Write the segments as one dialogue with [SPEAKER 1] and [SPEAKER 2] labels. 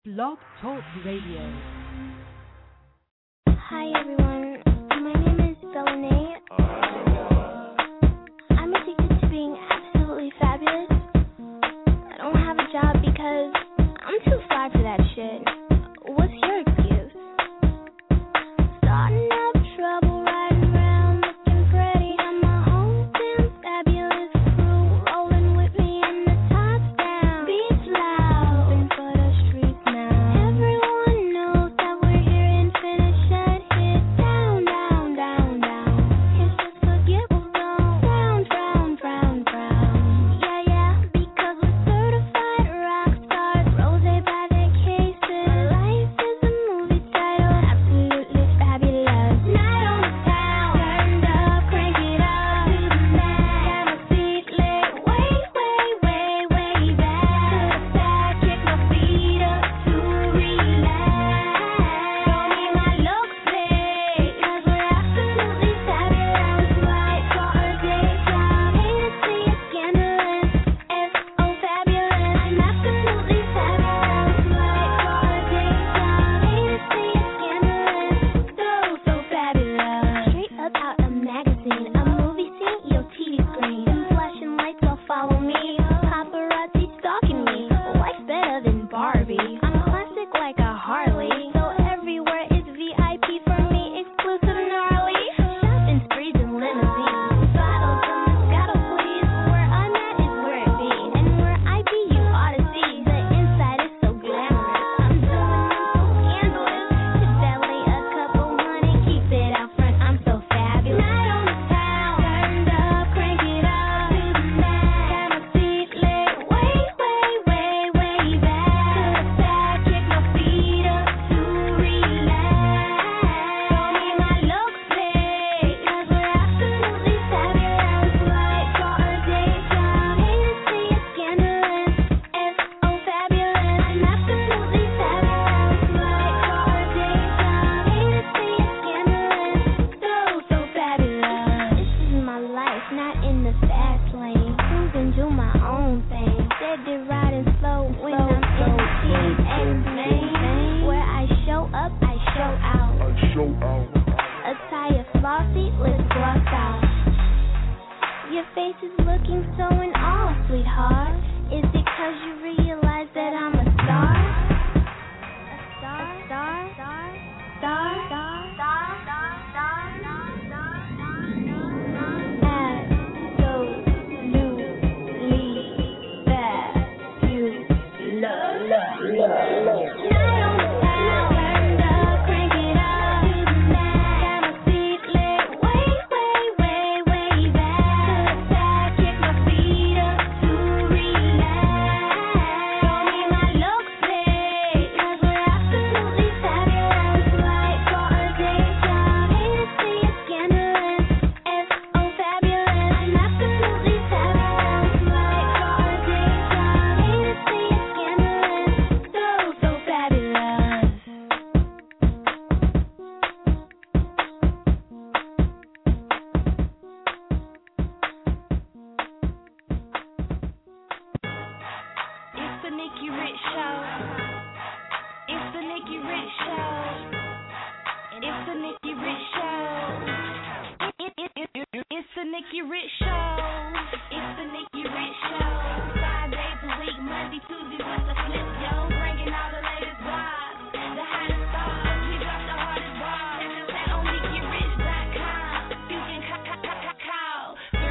[SPEAKER 1] Blog Talk Radio.
[SPEAKER 2] Hi everyone, my name is Bellany. I'm addicted to being absolutely fabulous. I don't have a job because I'm too fly for that shit. What's your excuse? Starting up trouble, riding around looking pretty. I'm my own damn fabulous crew, rolling with me and the top down. Beats loud, open for the streets now. Everyone knows that we're here and finna shut it down, down, down, down. It's just forget what's gone, frown, frown, frown, frown. Yeah, yeah, because we're certified rock stars, rose by their cases. Life is a movie title, absolutely fabulous. Night on the town, turned up, crank it up to the max. Got my feet lit way, way, way, way back to the back. Kick my feet up to relax. Don't need my looks fake, 'cause we're absolutely fabulous. Right for a day job, hate to see it scandalous. S.O. fabulous, I'm absolutely fabulous. Right for a day job, hate to see it scandalous. So fabulous. Straight up out a magazine, a movie scene, your TV screen. Them flashing lights all follow me. Paparazzi stalking me. Life's better than Barbie. I'm classic like a Harley. So everywhere is VIP for me, exclusive gnarly. Shopping sprees and limousines. Bottles of Moscato, please. Where I'm at is where it be. And where I be, you ought to see. The inside is so glamorous. I'm doing them so scandalous. To belly a couple hundred, keep it out front. I'm so fabulous. Night on the town, turned up, crank it up to the max. Got my feet lit way, way, way, way back to the back. Kick my feet up to relax. Don't need my looks fake, 'cause we're absolutely fabulous. Right for a day job, hate to see it scandalous. S.O. fabulous, I'm absolutely fabulous. Right for a day job, hate to see it scandalous. So fabulous. This is my life, not in the fast lane. Cruising, do my own thing. Steady riding slow when I'm in T-X-Main. Where I show up, I show out. Attire flossy, lips glossed out. Your face is looking so in awe, sweetheart. Is it 'cause you realize that I'm a star? A star? Star? Star? Star? Star? Star? Star? Star? Absolutely fabulous. Night on the town, turned up, crank it up to the max. Got my feet lit way, way, way, way back to the back. Kick my feet up to relax. Don't need my looks fake, 'cause we're absolutely fabulous. Right for a day job, hate to see it scandalous. S.O. fabulous, I'm absolutely fabulous. Right for a day job, hate to see it scandalous. So fabulous.
[SPEAKER 3] It's the Nikki Rich Show. It's the Nikki Rich Show. It's the Nikki Rich Show. It's the Nikki Rich Show. It's the Nikki Rich Show. 5 days a week, Monday, Tuesday with the flip, yo. Bringing all the latest vibes, the hottest stars. We drop the hardest bars. On NikkiRich.com. You can call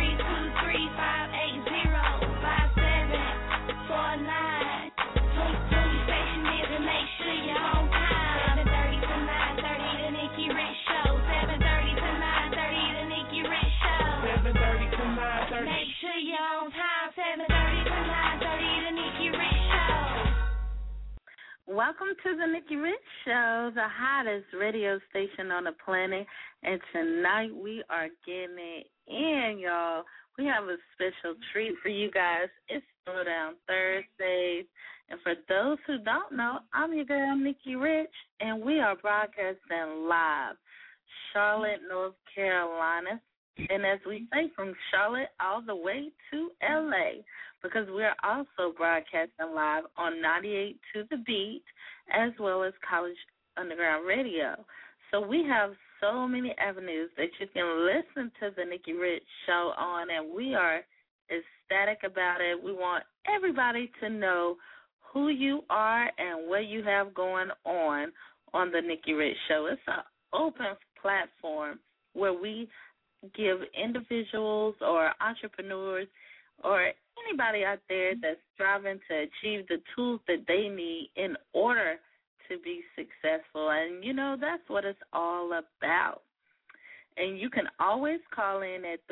[SPEAKER 3] 323-580-5749. 20 station is and make sure you're on time. 7:30 to 9:30, the Nikki Rich Show. 7:30 to 9:30, the Nikki Rich Show. 7:30 to 9:30. Make sure you're on time. 7:30 to 9:30, the Nikki Rich Show.
[SPEAKER 4] Welcome to the Nikki Rich Show, the hottest radio station on the planet. And tonight we are getting it in, y'all. We have a special treat for you guys. It's Throwdown Thursdays. And for those who don't know, I'm your girl, Nikki Rich, and we are broadcasting live, Charlotte, North Carolina. And as we say, from Charlotte all the way to L.A., because we're also broadcasting live on 98 to the Beat as well as College Underground Radio. So we have so many avenues that you can listen to the Nikki Rich Show on, and we are ecstatic about it. We want everybody to know who you are and what you have going on the Nikki Rich Show. It's an open platform where we give individuals or entrepreneurs or anybody out there that's striving to achieve the tools that they need in order to be successful. And, you know, that's what it's all about. And you can always call in at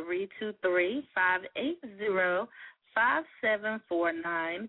[SPEAKER 4] 323-580-5749,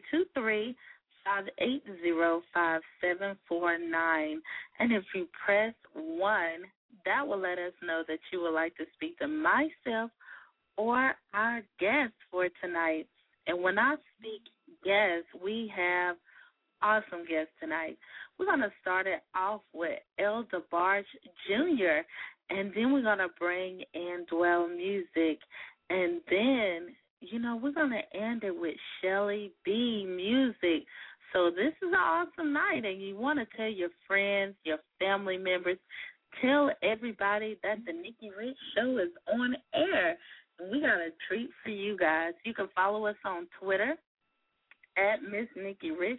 [SPEAKER 4] 323-580-5749. And if you press 1, that will let us know that you would like to speak to myself or our guest for tonight. And when I speak guests, we have awesome guests tonight. We're going to start it off with El DeBarge Jr., and then we're going to bring in Dwell Music, and then, you know, we're going to end it with Shelly B Music. So this is an awesome night, and you want to tell your friends, your family members, tell everybody that the Nikki Rich Show is on air. And we got a treat for you guys. You can follow us on Twitter at Miss Nikki Rich,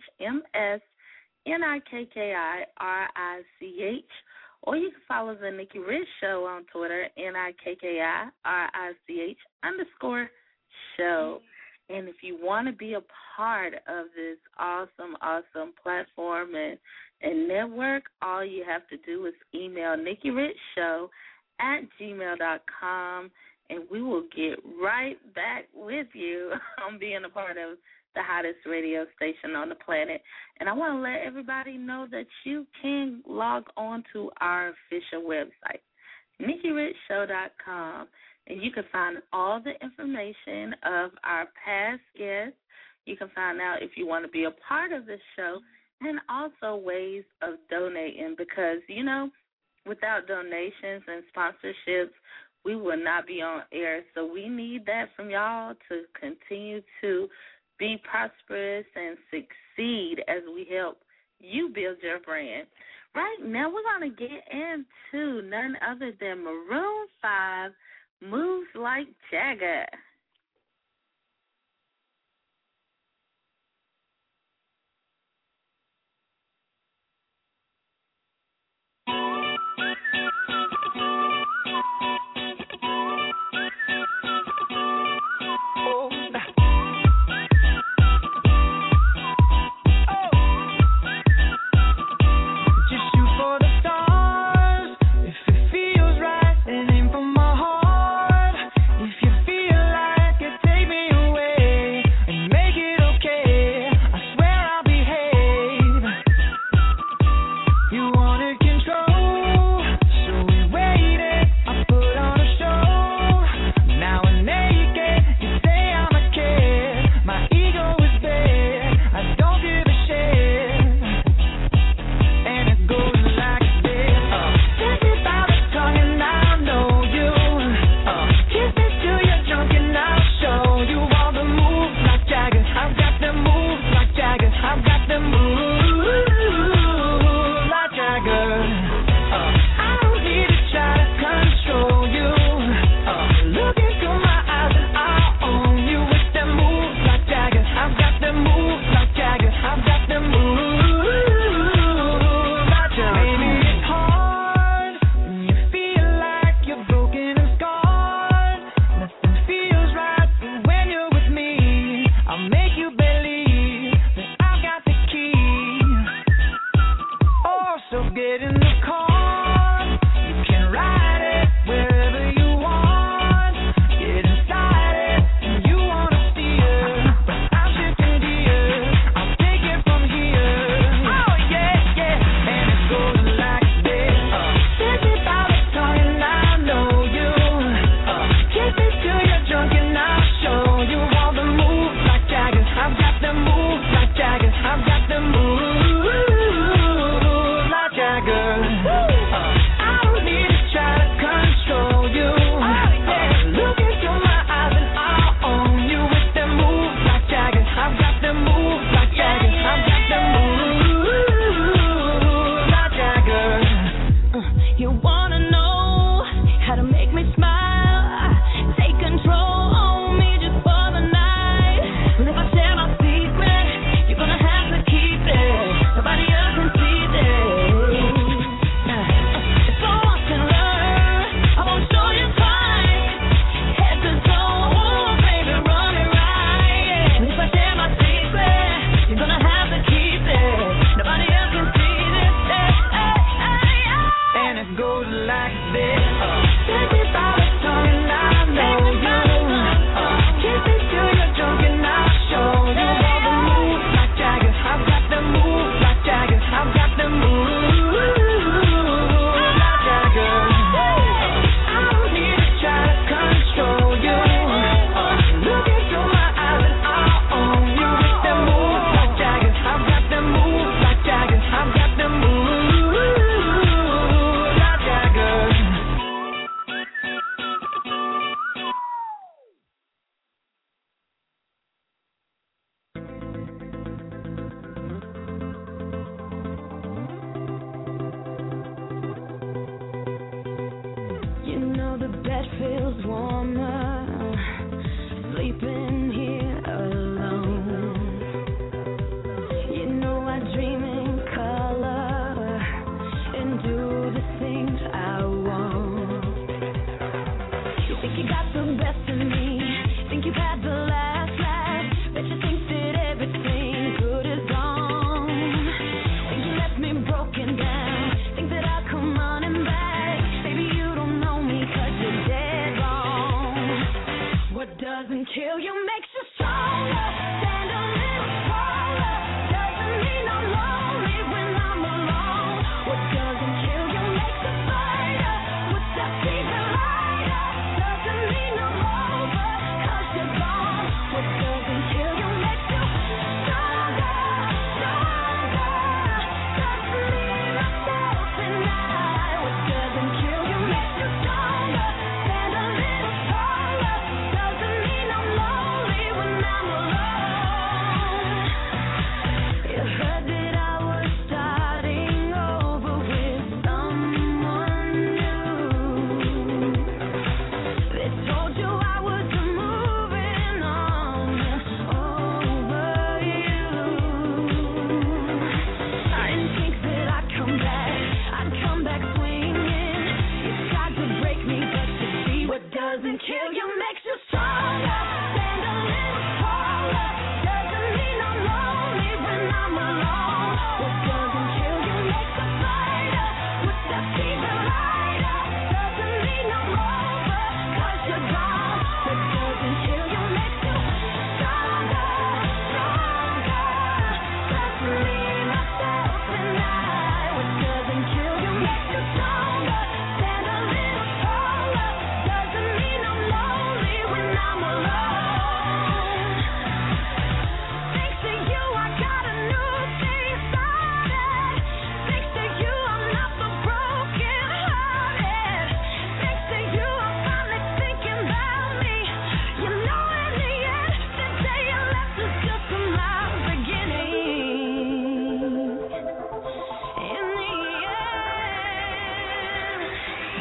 [SPEAKER 4] MSNIKKIRICH, or you can follow the Nikki Rich Show on Twitter, NIKKIRICH_show. And if you want to be a part of this awesome platform and network, all you have to do is email NikkiRichShow@gmail.com, and we will get right back with you on being a part of the hottest radio station on the planet. And I want to let everybody know that you can log on to our official website, NikkiRichShow.com, and you can find all the information of our past guests. You can find out if you want to be a part of this show, and also ways of donating, because, you know, without donations and sponsorships, we will not be on air. So we need that from y'all to continue to be prosperous and succeed as we help you build your brand. Right now, we're going to get into none other than Maroon 5, Moves Like Jagger.
[SPEAKER 5] I've got the move like Jagger.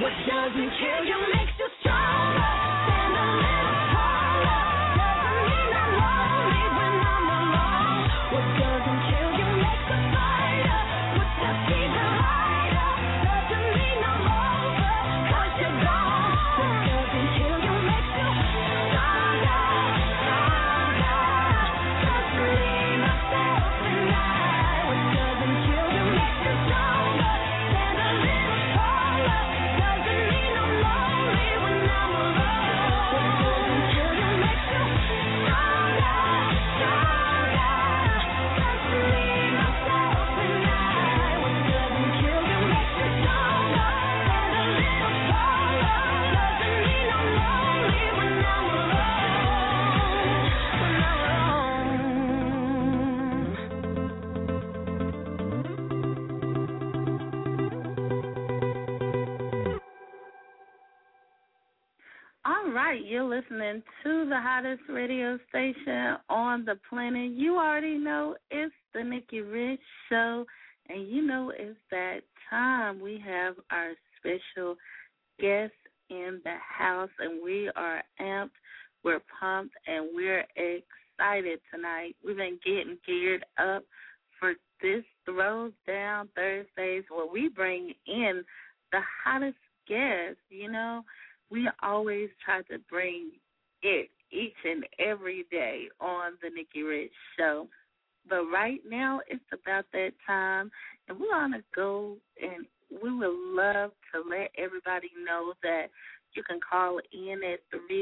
[SPEAKER 3] What doesn't kill you makes you stronger. Stand a little taller. Doesn't mean I'm lonely when I'm alone. What doesn't kill you makes a fighter. What does keep you lighter? Doesn't mean I'm over, 'cause you're gone. What doesn't kill you makes you stronger, stronger. Just leave myself tonight. What doesn't kill you makes you stronger. Stand a little taller. Doesn't mean I'm lonely when I'm alone. What doesn't kill you makes you stronger, stronger. Just leave myself tonight. What doesn't kill you makes you stronger. Stand a little taller. Doesn't mean I'm lonely when I'm alone. When I'm
[SPEAKER 4] All right, you're listening to the hottest radio station on the planet. You already know it's the Nikki Rich Show, and you know it's that time. We have our special guest in the house, and we are amped, we're pumped, and we're excited tonight. We've been getting geared up for this Throwdown Thursdays where we bring in the hottest guests. You know, we always try to bring it each and every day on the Nikki Rich Show. But right now, it's about that time, and we want to go, and we would love to let everybody know that you can call in at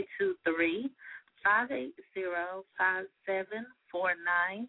[SPEAKER 4] 323-580-5749,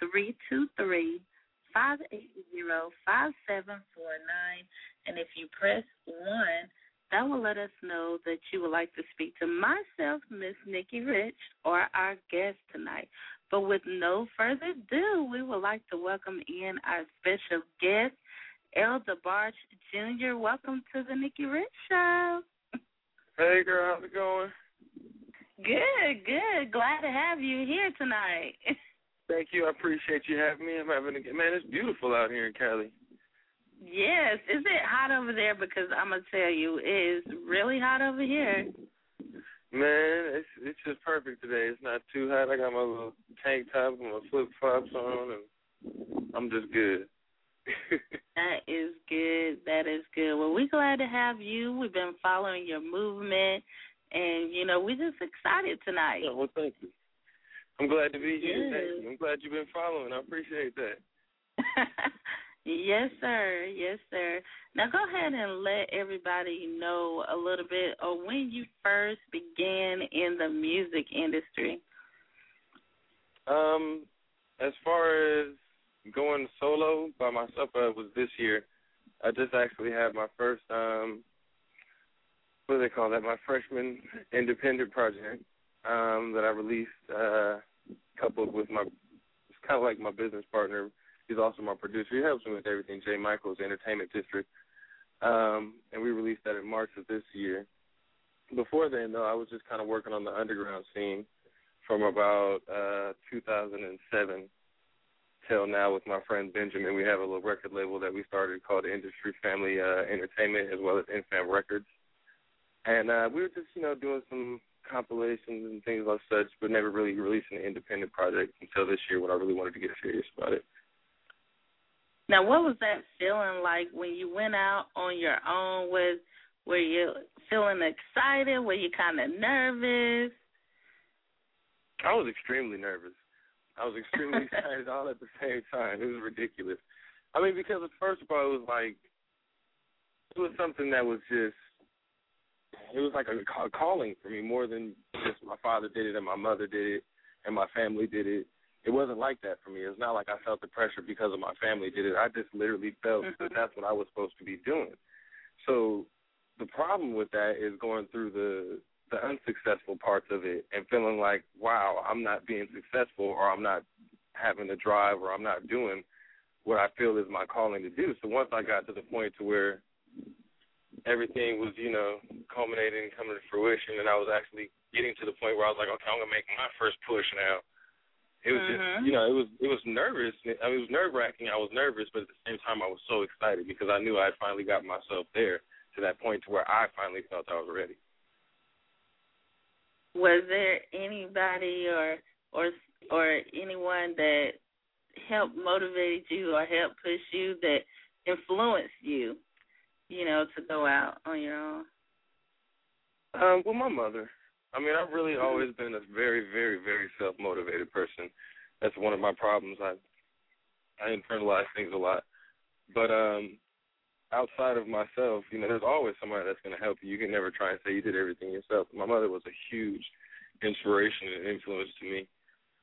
[SPEAKER 4] 323-580-5749, and if you press 1, that will let us know that you would like to speak to myself, Miss Nikki Rich, or our guest tonight. But with no further ado, we would like to welcome in our special guest, El DeBarge Jr. Welcome to the Nikki Rich Show.
[SPEAKER 5] Hey, girl, how's it going?
[SPEAKER 4] Good, good. Glad to have you here tonight.
[SPEAKER 5] Thank you. I appreciate you having me. I'm having a good, man, it's beautiful out here in Cali.
[SPEAKER 4] Yes. Is it hot over there? Because I'm going to tell you, it is really hot over here.
[SPEAKER 5] Man, it's just perfect today. It's not too hot. I got my little tank top and my flip-flops on, and I'm just good.
[SPEAKER 4] That is good. That is good. Well, we're glad to have you. We've been following your movement, and, you know, we're just excited tonight.
[SPEAKER 5] Yeah, well, thank you. I'm glad to be here.
[SPEAKER 4] Yes.
[SPEAKER 5] Thank you. I'm glad you've been following. I appreciate that.
[SPEAKER 4] Yes, sir. Yes, sir. Now, go ahead and let everybody know a little bit of when you first began in the music industry.
[SPEAKER 5] As far as going solo by myself, it was this year. I just actually had my first, what do they call that, my freshman independent project that I released, coupled with it's kind of like my business partner. He's also my producer. He helps me with everything, Jay Michaels, Entertainment District. And we released that in March of this year. Before then, though, I was just kind of working on the underground scene from about 2007 till now with my friend Benjamin. We have a little record label that we started called Industry Family Entertainment, as well as Infam Records. And we were just, you know, doing some compilations and things like such, but never really releasing an independent project until this year when I really wanted to get serious about it.
[SPEAKER 4] Now, what was that feeling like when you went out on your own? Were you feeling excited? Were you kind of nervous?
[SPEAKER 5] I was extremely nervous. I was extremely excited all at the same time. It was ridiculous. I mean, because first of all, it was something that was just, it was like a calling for me more than just my father did it and my mother did it and my family did it. It wasn't like that for me. It's not like I felt the pressure because of my family did it. I just literally felt that that's what I was supposed to be doing. So the problem with that is going through the unsuccessful parts of it and feeling like, wow, I'm not being successful, or I'm not having the drive, or I'm not doing what I feel is my calling to do. So once I got to the point to where everything was, you know, culminating and coming to fruition, and I was actually getting to the point where I was like, okay, I'm going to make my first push now. It was just, you know, it was nervous. I mean, it was nerve-wracking. I was nervous, but at the same time I was so excited because I knew I had finally got myself there. to that point to where I finally felt I was ready.
[SPEAKER 4] Was there anybody or anyone that helped motivate you or helped push you that influenced you, to go out on your own?
[SPEAKER 5] Well, my mother. I mean, I've really always been a very, very, very self-motivated person. That's one of my problems. I internalize things a lot. But outside of myself, there's always somebody that's going to help you. You can never try and say you did everything yourself. My mother was a huge inspiration and influence to me.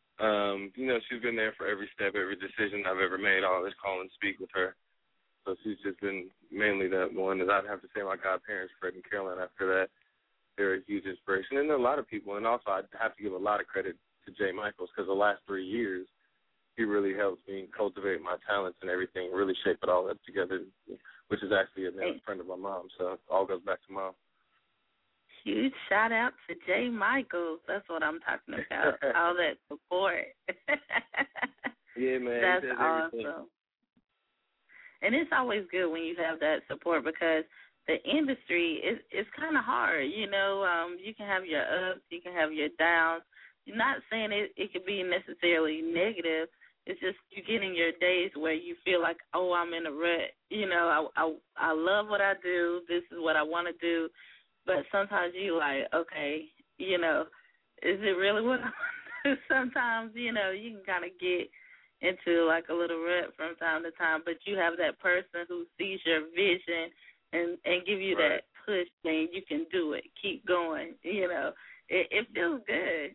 [SPEAKER 5] She's been there for every step, every decision I've ever made. I always call and speak with her. So she's just been mainly that one. And I'd have to say my godparents, Fred and Caroline, after that. They're a huge inspiration. And there are a lot of people. And also I'd have to give a lot of credit to Jay Michaels because the last 3 years, he really helped me cultivate my talents and everything, really shape it all up together, which is actually a friend of my mom. So it all goes back to Mom.
[SPEAKER 4] Huge shout out to Jay Michaels. That's what I'm talking about. All that support.
[SPEAKER 5] Yeah, man.
[SPEAKER 4] That's
[SPEAKER 5] he does
[SPEAKER 4] awesome.
[SPEAKER 5] everything.
[SPEAKER 4] And it's always good when you have that support because the industry is kind of hard. You can have your ups, you can have your downs. You're not saying it could be necessarily negative. It's just you get in your days where you feel like, oh, I'm in a rut. I love what I do. This is what I want to do. But sometimes you like, okay, is it really what I want to do? Sometimes, you can kind of get into like a little rut from time to time, but you have that person who sees your vision and give you
[SPEAKER 5] right.
[SPEAKER 4] that push saying you can do it, keep going. It feels good.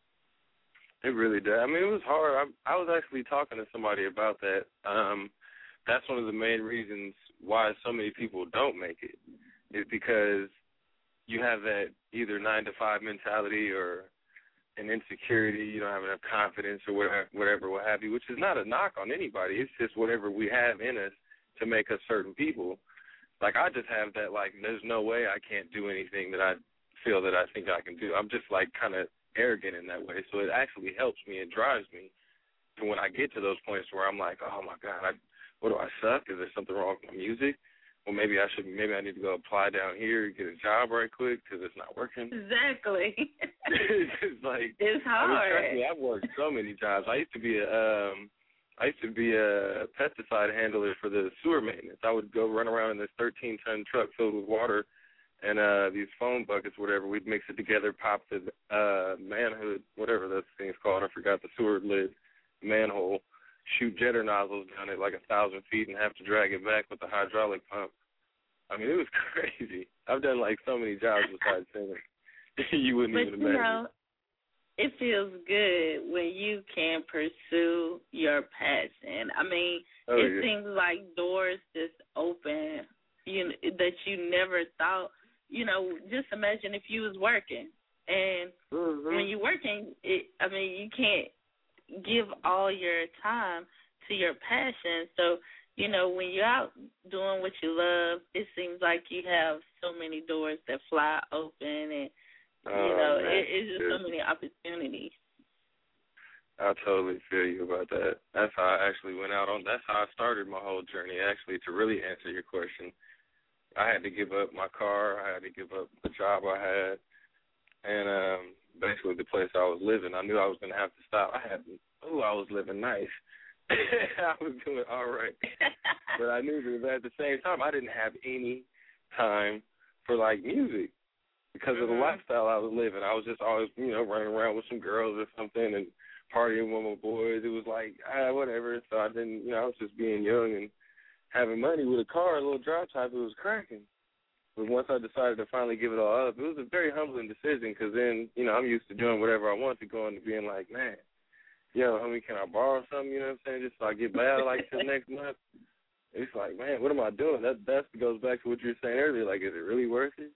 [SPEAKER 5] It really does. I mean, it was hard. I was actually talking to somebody about that. That's one of the main reasons why so many people don't make it is because you have that either 9-to-5 mentality or an insecurity, you don't have enough confidence or whatever, what have you, which is not a knock on anybody. It's just whatever we have in us to make us certain people. Like, I just have that, like, there's no way I can't do anything that I feel that I think I can do. I'm just, like, kind of arrogant in that way. So it actually helps me and drives me to when I get to those points where I'm like, oh, my God, what do I suck? Is there something wrong with my music? Well, maybe I need to go apply down here, get a job right quick because it's not working.
[SPEAKER 4] Exactly.
[SPEAKER 5] It's like
[SPEAKER 4] it's hard.
[SPEAKER 5] I mean, trust me, I've worked so many jobs. I used to be a pesticide handler for the sewer maintenance. I would go run around in this 13-ton truck filled with water and these foam buckets, whatever. We'd mix it together, pop the manhood, whatever that thing's called. I forgot the sewer lid, manhole. Shoot jetter nozzles down at like 1,000 feet and have to drag it back with the hydraulic pump. I mean, it was crazy. I've done like so many jobs besides singing. You wouldn't even imagine.
[SPEAKER 4] It feels good when you can pursue your passion. I mean, it seems like doors just open, that you never thought. Just imagine if you was working, and when you're working, you can't give all your time to your passion. So, when you're out doing what you love, it seems like you have so many doors that fly open and, it's just so many opportunities.
[SPEAKER 5] I totally feel you about that. That's how I actually went out on, that's how I started my whole journey, actually, to really answer your question. I had to give up my car. I had to give up the job I had. And basically the place I was living, I knew I was going to have to stop. I was living nice. I was doing all right. But I knew that at the same time, I didn't have any time for, like, music because of the lifestyle I was living. I was just always, running around with some girls or something and partying with my boys. It was like, whatever. So I didn't, I was just being young and having money with a car, a little drop top. It was cracking. But once I decided to finally give it all up, it was a very humbling decision because then, I'm used to doing whatever I want to going to being like, man, homie, can I borrow something, you know what I'm saying, just so I get by like till next month? It's like, man, what am I doing? That goes back to what you were saying earlier. Like, is it really worth it?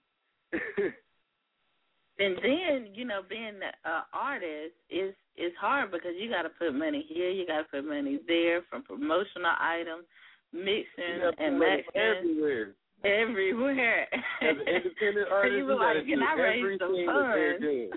[SPEAKER 4] And then, being an artist is hard because you got to put money here, you got to put money there from promotional items, mixing and mastering. Everywhere.
[SPEAKER 5] As an independent artist,
[SPEAKER 4] you got to do everything that they're
[SPEAKER 5] doing.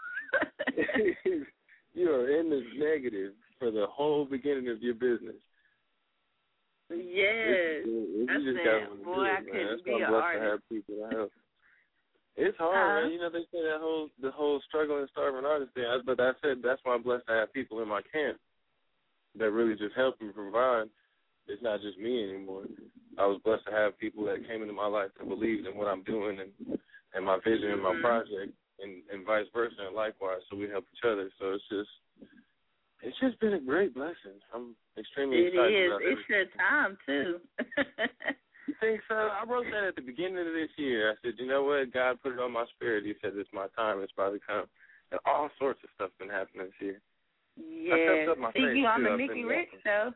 [SPEAKER 5] You are in the negative for the whole beginning of your business.
[SPEAKER 4] Yes.
[SPEAKER 5] You
[SPEAKER 4] I
[SPEAKER 5] just
[SPEAKER 4] said,
[SPEAKER 5] got to
[SPEAKER 4] boy,
[SPEAKER 5] do
[SPEAKER 4] I
[SPEAKER 5] it, man.
[SPEAKER 4] couldn't
[SPEAKER 5] That's
[SPEAKER 4] be
[SPEAKER 5] why
[SPEAKER 4] an
[SPEAKER 5] I'm blessed
[SPEAKER 4] artist.
[SPEAKER 5] to have people to help. It's hard, man. You know, they say the whole struggling, starving artist thing. But I said that's why I'm blessed to have people in my camp that really just help and provide. It's not just me anymore. I was blessed to have people that came into my life that believed in what I'm doing and my vision and my project, and vice versa, and likewise. So we help each other. So it's just been a great blessing. I'm extremely excited about it.
[SPEAKER 4] It's your time too.
[SPEAKER 5] You think so? I wrote that at the beginning of this year. I said, you know what? God put it on my spirit. He said, it's my time. It's about to come. And all sorts of stuff been happening this year.
[SPEAKER 4] Yeah. See you on the Nikki Rich show.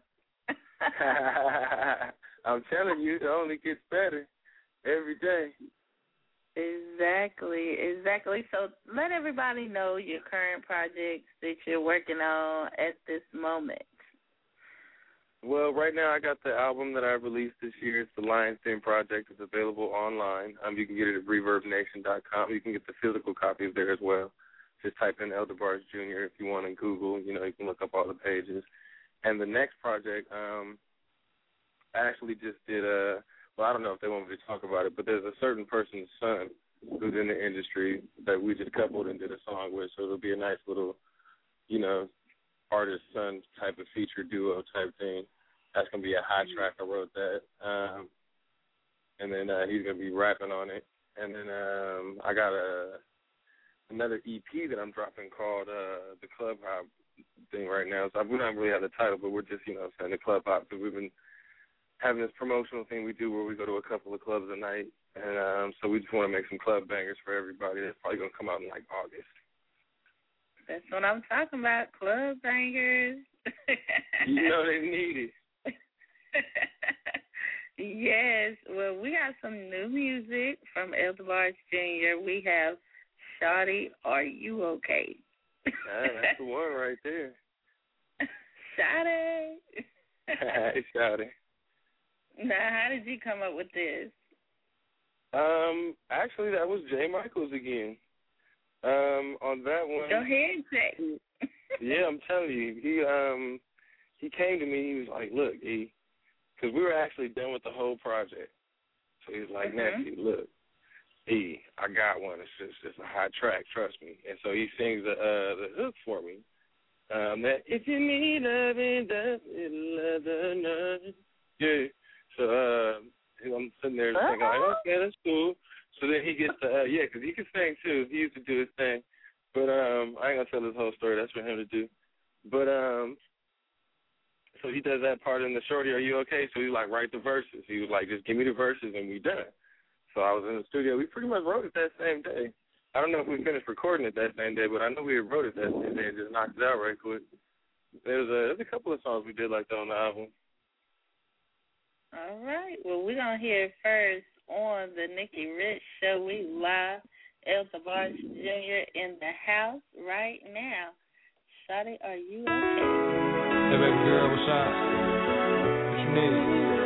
[SPEAKER 5] I'm telling you, it only gets better every day.
[SPEAKER 4] Exactly. So let everybody know your current projects that you're working on at this moment.
[SPEAKER 5] Well, right now I got the album that I released this year. It's the Lion's Den Project. It's available online. You can get it at ReverbNation.com. You can get the physical copies there as well. Just type in Elder Barge Jr. if you want in Google. You know, you can look up all the pages. And the next project, I actually just did well, I don't know if they want me to talk about it, but there's a certain person's son who's in the industry that we just coupled and did a song with. So it'll be a nice little, you know, artist-son type of feature duo type thing. That's going to be a high track. I wrote that. And then he's going to be rapping on it. And then I got another EP that I'm dropping called the Club Hop thing right now. So we don't really have the title, but we're just, you know, saying the Club Hop, because we've been having this promotional thing we do where we go to a couple of clubs a night. And so we just want to make some club bangers for everybody. That's probably going to come out in, like, August.
[SPEAKER 4] That's what I'm talking about, club bangers.
[SPEAKER 5] You know they need it.
[SPEAKER 4] Yes. Well, we got some new music from Elder Barge Jr. We have Shawty, Are You Okay?
[SPEAKER 5] That's the one right there.
[SPEAKER 4] Shawty.
[SPEAKER 5] Hey, Shawty.
[SPEAKER 4] Now, how did you come up with this?
[SPEAKER 5] Actually, that was Jay Michaels again. On that one.
[SPEAKER 4] Go ahead, Jay.
[SPEAKER 5] Yeah, I'm telling you, he came to me. He was like, "Look, because we were actually done with the whole project." So he was like, "Nephew, look, I got one. It's a hot track, trust me." And so he sings the hook for me. That if you need loving, that's it, love. Yeah. So I'm sitting there thinking, like, okay, that's cool. So then he gets the, because he can sing too. He used to do his thing. But I ain't going to tell his whole story. That's for him to do. But so he does that part in the Shorty, Are You Okay? So he, like, write the verses. He was like, just give me the verses and we done. So I was in the studio. We pretty much wrote it that same day. I don't know if we finished recording it that same day, but I know we wrote it that same day and just knocked it out right quick. There's a couple of songs we did like that on the album.
[SPEAKER 4] All right. Well, we're going to hear it first on the Nikki Rich Show. We live. Elder Barge Jr. in the house right now. Shawty, are you okay?
[SPEAKER 6] Hey, baby girl, what's up? What you need?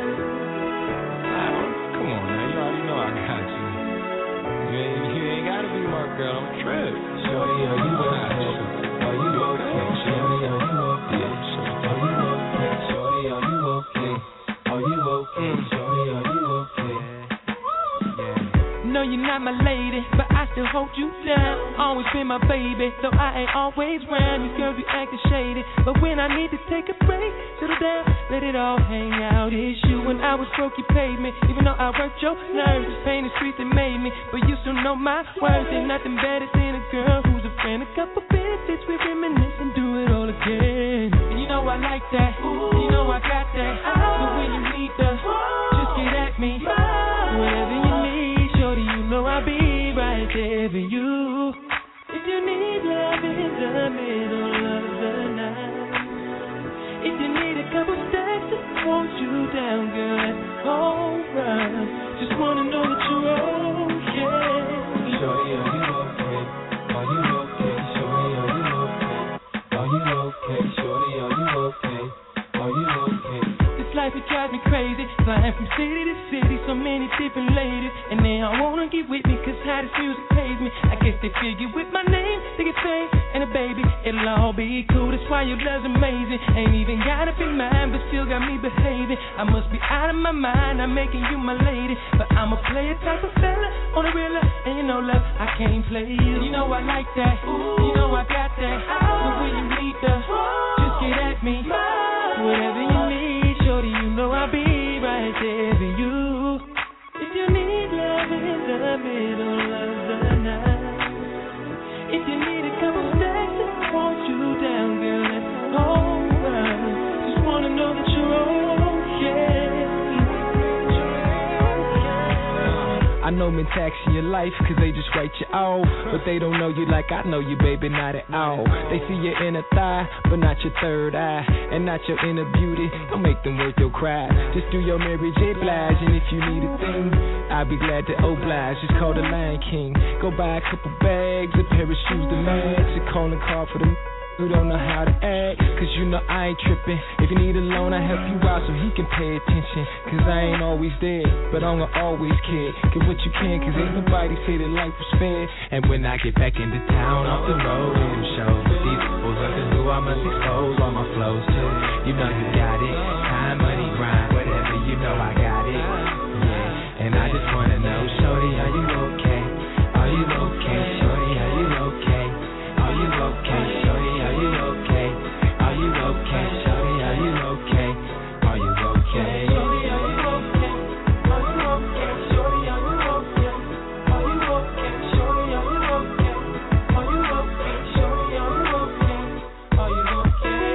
[SPEAKER 6] Come on now. You already know I got you. You ain't got to be my girl. I'm a trip. Shawty, are you okay? Are you okay? Shawty, are you okay? Are you okay? Shawty, are you okay? Are you okay? Shawty, are you okay? No, you're not my lady, but I still hold you down. Always been my baby, though I ain't always round. You girls be acting shady, but when I need to take a break, settle down, let it all hang out. It's you. When I was broke, you paid me, even though I worked your nerves. This pain the streets that made me, but you still know my words. Ain't nothing better than a girl who's a friend. A couple benefits, we reminisce and do it all again. And you know I like that, you know I got that. But when you need the, just get at me, whatever you need. Shorty, you know I'll be right there for you. If you need love in the middle of the night, if you need a couple steps to hold you down, girl, that's alright. Just wanna know that you're okay. Shorty, are you okay? Are you okay? Shorty, are you okay? Are you okay? Shorty, are you okay? Are you okay? This life, it drives me crazy. Flying flying from city to city, so many different ladies, and they all wanna get with me, cause how this music pays me. I guess they figure with my name, they get fame, and a baby, it'll all be cool. That's why your love's amazing. Ain't even gotta be mine, but still got me behaving. I must be out of my mind, I'm making you my lady, but I'm a player type of fella, on the real, and you know love, I can't play you. You know I like that, you know I got that. So when you need the, just get at me. Whatever you need, shorty, you know I'll be right there for you. If you need love in the middle of the night, if you need a couple stacks to hold you down, girl, that's alright. Just wanna know that you're okay. I know men tax in your life, cause they just write you off. But they don't know you like I know you, baby, not at all. They see your inner thigh, but not your third eye. And not your inner beauty, don't make them worth your cry. Just do your Mary J. Blige, and if you need a thing, I'll be glad to oblige. Just call the Lion King. Go buy a couple bags, a pair of shoes to match. A calling card for the who don't know how to act, cause you know I ain't tripping. If you need a loan, I help you out so he can pay attention. Cause I ain't always there, but I'm gonna always care. Get what you can, cause ain't nobody say that life was fair. And when I get back into town, off the road, in them shows, with these fools looking through, I must expose all my flows too. You know you got it, time, money, grind, whatever, you know I got it. Yeah, and I just wanna know, shorty, are you okay? Are you okay, shorty, are you okay? Are you okay, shorty? Are you okay? Are you okay, shorty? Are you okay? Are you okay? Shorty, are you okay? Are you okay, shorty? Are you okay? Are you okay, shorty? Are you okay? Are you okay, shorty? Are you okay? Are you okay?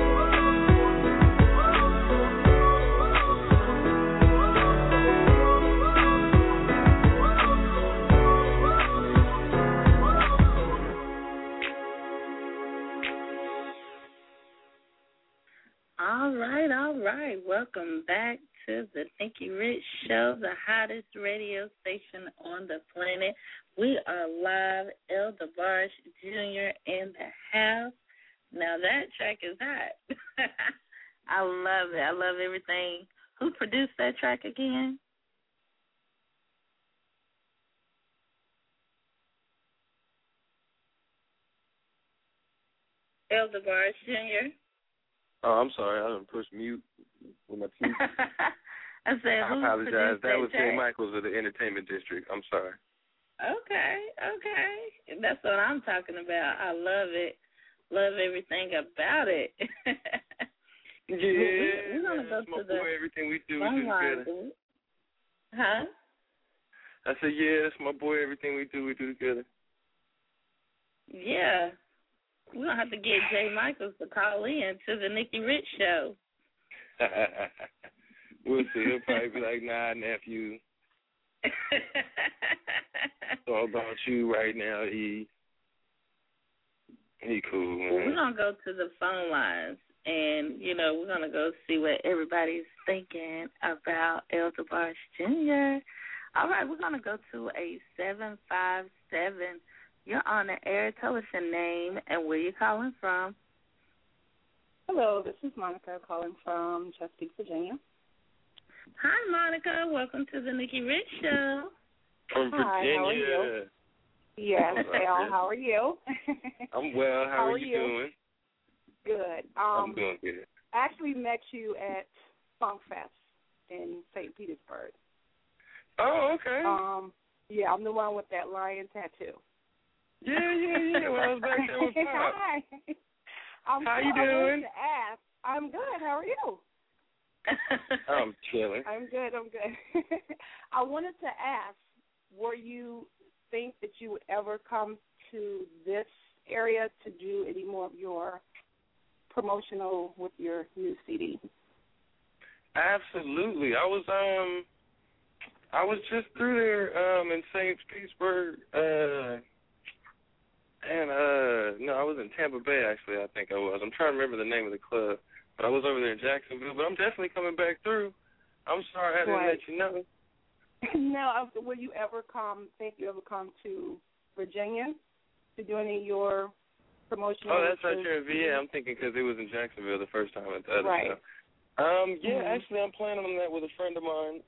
[SPEAKER 4] All right. Welcome back to the Nikki Rich Show, the hottest radio station on the planet. We are live, El DeBarge Jr. in the house. Now that track is hot. I love it. I love everything. Who produced that track again? El DeBarge Jr.
[SPEAKER 5] Oh, I'm sorry. I didn't push mute with my teeth.
[SPEAKER 4] I said,
[SPEAKER 5] I apologize. That was Jay Michaels of the Entertainment District. I'm sorry.
[SPEAKER 4] Okay. That's what I'm talking about. I love it. Love everything about it.
[SPEAKER 5] Yeah.
[SPEAKER 4] We're going to go to the
[SPEAKER 5] boy, everything we do together.
[SPEAKER 4] Huh?
[SPEAKER 5] I said, yeah, that's my boy. Everything we do together.
[SPEAKER 4] Yeah. We're going to have to get Jay Michaels to call in to the Nikki Rich Show.
[SPEAKER 5] We'll see. He'll probably be like, nah, nephew. It's all about you right now, E. He cool, man.
[SPEAKER 4] Well, we're going to go to the phone lines, and, we're going to go see what everybody's thinking about El DeBarge Jr. All right, we're going to go to a 757. You're on the air. Tell us your name and where you're calling from.
[SPEAKER 7] Hello, this is Monica calling from Chesapeake, Virginia.
[SPEAKER 4] Hi, Monica. Welcome to the Nikki Rich Show.
[SPEAKER 5] From Virginia.
[SPEAKER 7] Hi, how are you? Yes, Al, how are you?
[SPEAKER 5] I'm well. How are you doing?
[SPEAKER 7] Good.
[SPEAKER 5] I'm doing good.
[SPEAKER 7] I actually met you at Funk Fest in St. Petersburg.
[SPEAKER 5] Oh, okay.
[SPEAKER 7] Yeah, I'm the one with that lion tattoo.
[SPEAKER 5] Yeah. Well, I was back there with Pop.
[SPEAKER 7] Hi.
[SPEAKER 5] How you doing?
[SPEAKER 7] I'm good. How are you?
[SPEAKER 5] I'm chilling.
[SPEAKER 7] I'm good. I wanted to ask, were you think that you would ever come to this area to do any more of your promotional with your new CD?
[SPEAKER 5] Absolutely. I was just through there in St. Petersburg, no, I was in Tampa Bay, actually, I think I was. I'm trying to remember the name of the club, but I was over there in Jacksonville, but I'm definitely coming back through. I'm sorry I didn't let you know.
[SPEAKER 7] No, will you ever come to Virginia to do any of your promotional?
[SPEAKER 5] Oh, that's right here in VA. I'm thinking because it was in Jacksonville the first time at the other show. Yeah, actually, I'm planning on that with a friend of mine.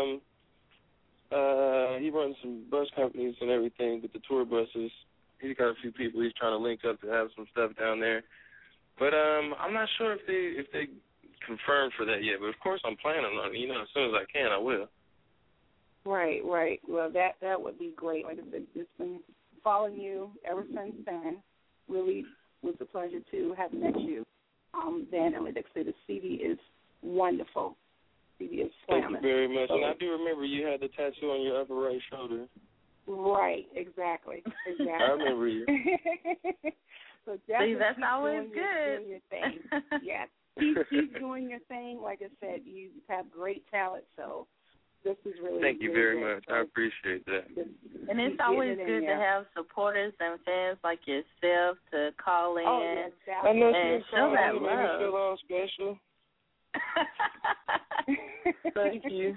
[SPEAKER 5] He runs some bus companies and everything, but the tour buses, he's got a few people he's trying to link up to have some stuff down there. But I'm not sure if they confirmed for that yet. But of course, I'm planning on it. As soon as I can, I will.
[SPEAKER 7] Right. Well, that would be great. Like I said, it's been following you ever since then. Really was a pleasure to have met you. Then, and like I said, the CD is wonderful. CD is slamming.
[SPEAKER 5] Thank you very much. And I do remember you had the tattoo on your upper right shoulder.
[SPEAKER 7] Right, exactly.
[SPEAKER 5] I remember you.
[SPEAKER 7] So
[SPEAKER 4] see, that's always good.
[SPEAKER 7] Doing your thing. Yeah, keep doing your thing. Like I said, you have great talent, so this is really
[SPEAKER 5] Thank you very much. I appreciate that.
[SPEAKER 4] And it's always good to have supporters and fans like yourself to call in
[SPEAKER 5] I know
[SPEAKER 4] and show that
[SPEAKER 5] love. Made me feel all special. Thank you.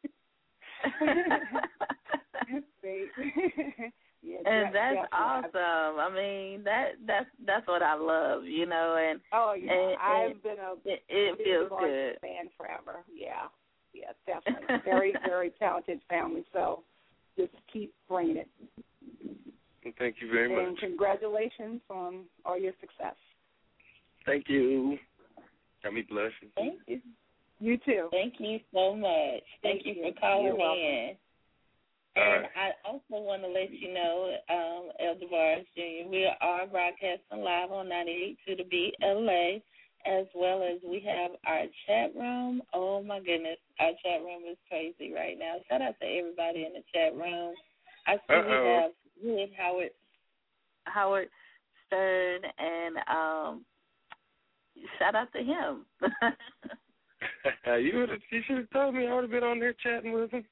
[SPEAKER 7] Yeah,
[SPEAKER 4] and that's awesome. I mean, that's what I love, and
[SPEAKER 7] I've been
[SPEAKER 4] it feels good.
[SPEAKER 7] Fan forever. Yeah, definitely. Very, very talented family. So just keep bringing it.
[SPEAKER 5] Thank you very much.
[SPEAKER 7] And congratulations on all your success.
[SPEAKER 5] Thank you. Got me blushing.
[SPEAKER 4] Thank you.
[SPEAKER 7] You too.
[SPEAKER 4] Thank you so much. Thank you for calling in. And I also want to let you know, Elder Barnes Jr., we are broadcasting live on 98 to the Beat LA, as well as we have our chat room. Oh, my goodness. Our chat room is crazy right now. Shout out to everybody in the chat room. I see we have Howard Stern, and shout out to him.
[SPEAKER 5] You should have told me. I would have been on there chatting with him.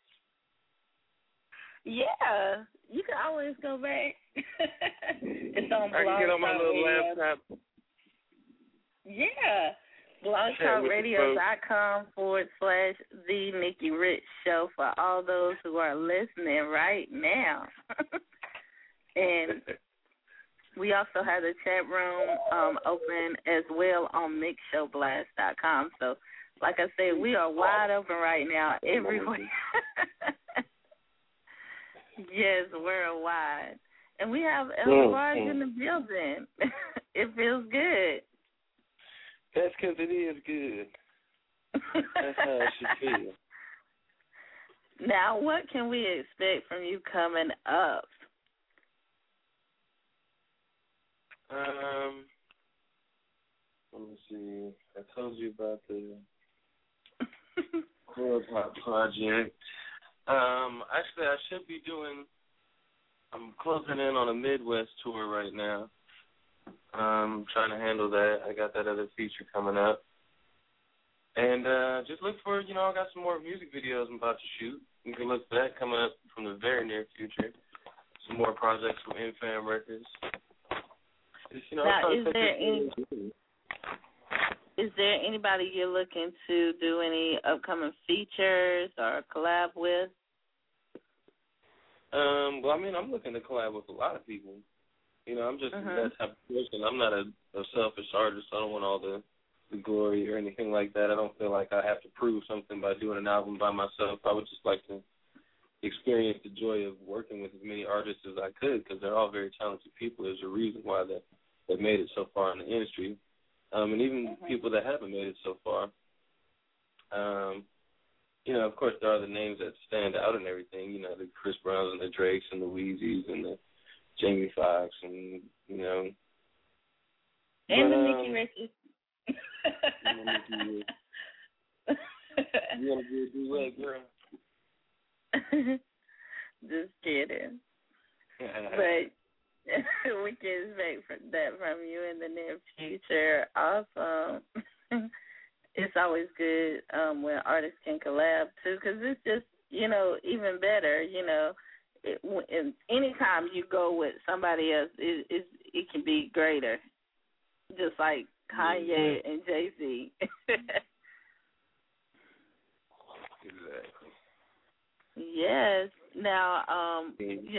[SPEAKER 4] Yeah, you can always go back. It's on Blog
[SPEAKER 5] I can get on my
[SPEAKER 4] Talk
[SPEAKER 5] little
[SPEAKER 4] Radio.
[SPEAKER 5] laptop.
[SPEAKER 4] Yeah, blogtalkradio.com/The Nikki Rich Show for all those who are listening right now. And we also have the chat room open as well on mixshowblast.com. So, like I said, we are wide open right now everywhere. Yes, worldwide. And we have Elder Barnes in the building. It feels good.
[SPEAKER 5] That's because it is good. That's how it should feel.
[SPEAKER 4] Now, what can we expect from you coming up?
[SPEAKER 5] Let me see. I told you about the Club Hop project. Actually, I should be I'm closing in on a Midwest tour right now. Trying to handle that. I got that other feature coming up. And just look for, I got some more music videos I'm about to shoot. You can look for that coming up from the very near future. Some more projects from Infam Records.
[SPEAKER 4] Now, is there anybody you're looking to do any upcoming features or collab with?
[SPEAKER 5] Well, I'm looking to collab with a lot of people. I'm just that type of person. I'm not a selfish artist. I don't want all the glory or anything like that. I don't feel like I have to prove something by doing an album by myself. I would just like to experience the joy of working with as many artists as I could, because they're all very talented people. There's a reason why they've made it so far in the industry. And even people that haven't made it so far. Of course, there are the names that stand out and everything, the Chris Browns and the Drakes and the Weezys and the Jamie Foxx and,
[SPEAKER 4] And the Nikki Riches.
[SPEAKER 5] You want to do a duet, girl?
[SPEAKER 4] Just kidding. But we can expect that from you in the near future. Awesome. It's always good when artists can collab, too, because it's just, even better, anytime you go with somebody else, it can be greater, just like Kanye and Jay-Z.
[SPEAKER 5] Exactly.
[SPEAKER 4] Yes. Now,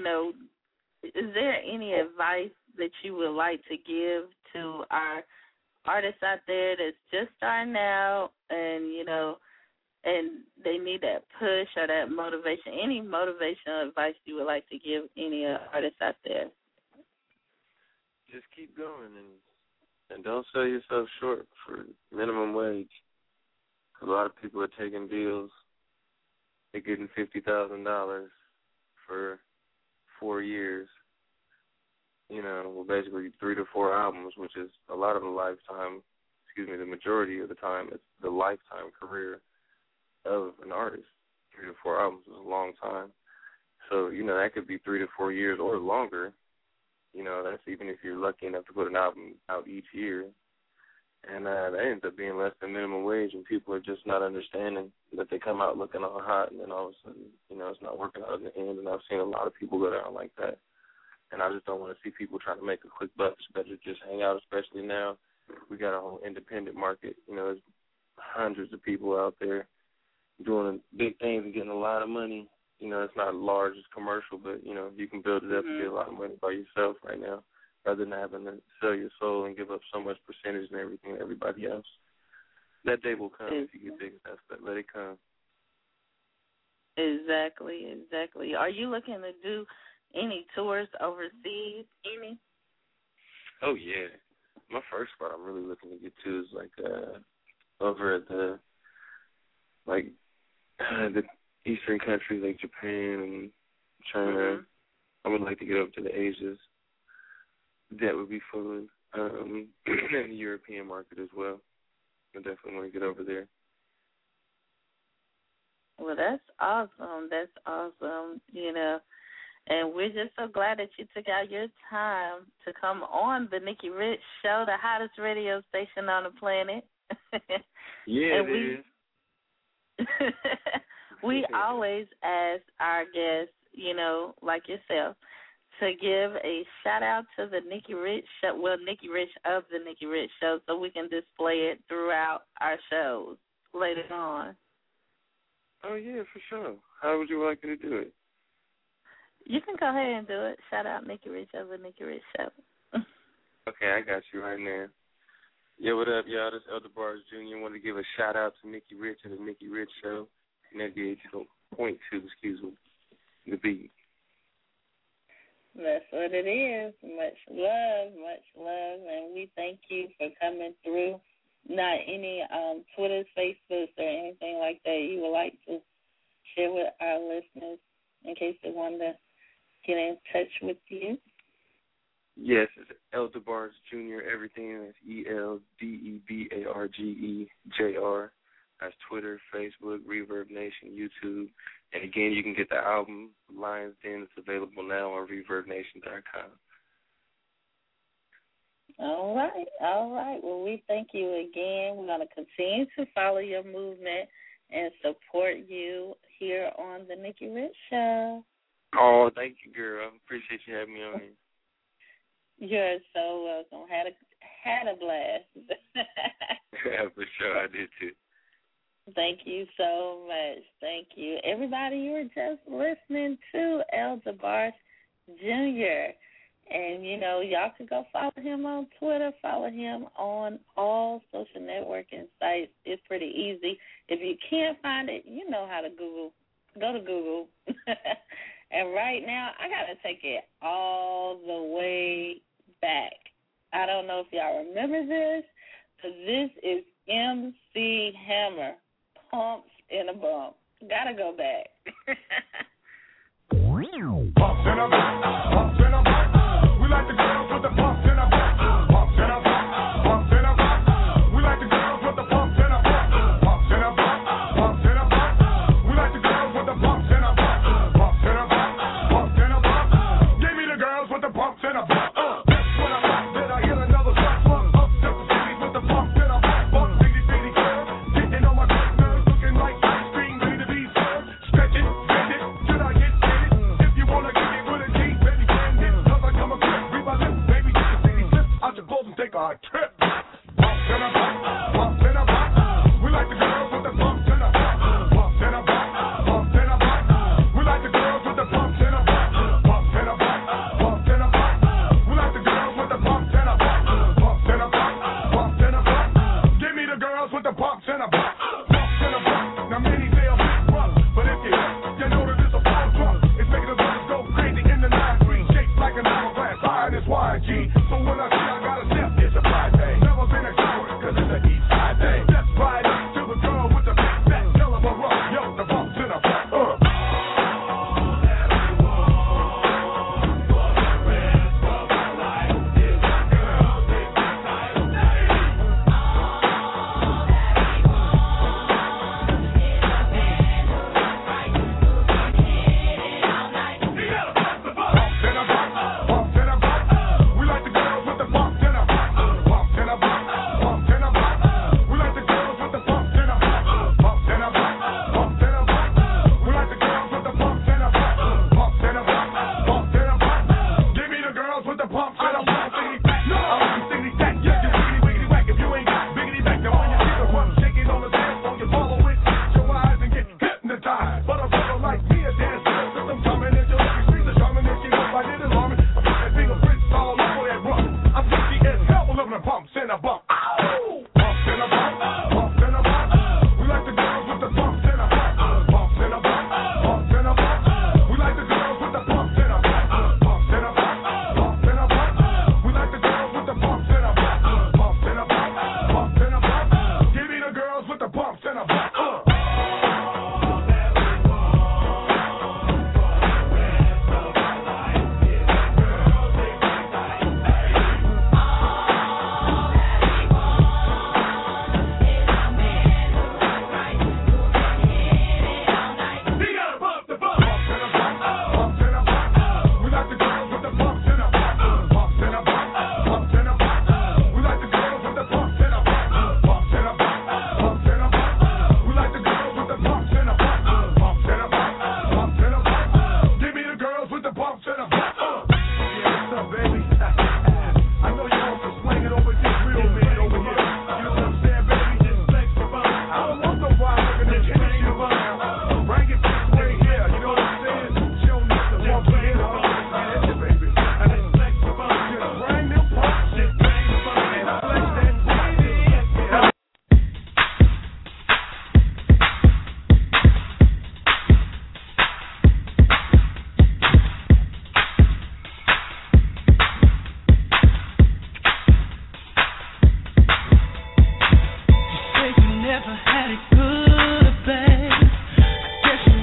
[SPEAKER 4] is there any advice that you would like to give to our artists out there that's just starting out and, you know, and they need that push or that motivation? Any motivational advice you would like to give any artists out there?
[SPEAKER 5] Just keep going and don't sell yourself short for minimum wage. A lot of people are taking deals. They're getting $50,000 for 4 years. You know, well, basically 3 to 4 albums, which is a lot of the majority of the time, it's the lifetime career of an artist. 3 to 4 albums is a long time. So, you know, that could be 3 to 4 years or longer. You know, that's even if you're lucky enough to put an album out each year. And that ends up being less than minimum wage, and people are just not understanding that they come out looking all hot, and then all of a sudden, you know, it's not working out in the end. And I've seen a lot of people go down like that. And I just don't want to see people trying to make a quick buck. It's better to just hang out, especially now. We got a whole independent market. You know, there's hundreds of people out there doing big things and getting a lot of money. You know, it's not large, it's commercial, but, you know, you can build it up and get a lot of money by yourself right now rather than having to sell your soul and give up so much percentage and everything to everybody else. That day will come if you get big enough, but let it come.
[SPEAKER 4] Exactly. Are you looking to do any tours overseas? Any?
[SPEAKER 5] Oh, yeah. My first spot I'm really looking to get to is, like, over at the Eastern countries like Japan and China. I would like to get up to the Asias. That would be fun. And the European market as well. I definitely want to get over there.
[SPEAKER 4] Well, that's awesome. You know, and we're just so glad that you took out your time to come on the Nikki Rich Show, the hottest radio station on the planet.
[SPEAKER 5] Yeah, it is.
[SPEAKER 4] We always ask our guests, you know, like yourself, to give a shout-out to the Nikki Rich Show, Nikki Rich of the Nikki Rich Show, so we can display it throughout our shows later on.
[SPEAKER 5] Oh, yeah, for sure. How would you like me to do it?
[SPEAKER 4] You can go ahead and do it. Shout-out Nikki Rich of the Nikki Rich Show.
[SPEAKER 5] Okay, I got you right now. Yo, what up, y'all? This is Elder Bars Jr. I want to give a shout-out to Nikki Rich of the Nikki Rich Show. 98.2, the beat.
[SPEAKER 4] That's what it is. Much love, and we thank you for coming through. Not any Twitters, Facebooks, or anything like that you would like to share with our listeners in case they want to get in touch with you?
[SPEAKER 5] Yes, it's Elder Bars Jr. Everything. That's ELDEBARGEJR. That's Twitter, Facebook, Reverb Nation, YouTube. And again, you can get the album Lion's Den. It's available now on ReverbNation.com.
[SPEAKER 4] All right. Well, we thank you again. We're going to continue to follow your movement and support you here on the Nikki Rich Show.
[SPEAKER 5] Oh, thank you, girl. I appreciate you having me on here.
[SPEAKER 4] You're so welcome. Had a blast.
[SPEAKER 5] Yeah, for sure. I did, too.
[SPEAKER 4] Thank you so much. Thank you. Everybody, you were just listening to Elder Bars Jr. And, you know, y'all can go follow him on Twitter, follow him on all social networking sites. It's pretty easy. If you can't find it, you know how to Google. Go to Google. And right now, I got to take it all the way back. I don't know if y'all remember this, but this is MC Hammer. Pumps in a bump. Gotta go back.
[SPEAKER 8] Pumps in a bump, pumps in a bump. We like the girls with the pumps in a bump. Pumps in a bump, pumps in a bump. We like the girls with the pumps in a bump. Pumps in a bump, pumps in a bump. We like the girls with the pumps in a bump. Pumps in a bump, pumps in a bump. Give me the girls with the pumps in a bump. That's what I like. Did I hear another shot? Up to the city with the pumps in a bump. Bump, bitty, bitty girl, getting on my good nerves, looking like ice cream, ready to be served. Stretch it, bend it, should I get fitted? If you wanna give me with a G, baby, bend it. 'Cause I come equipped, read my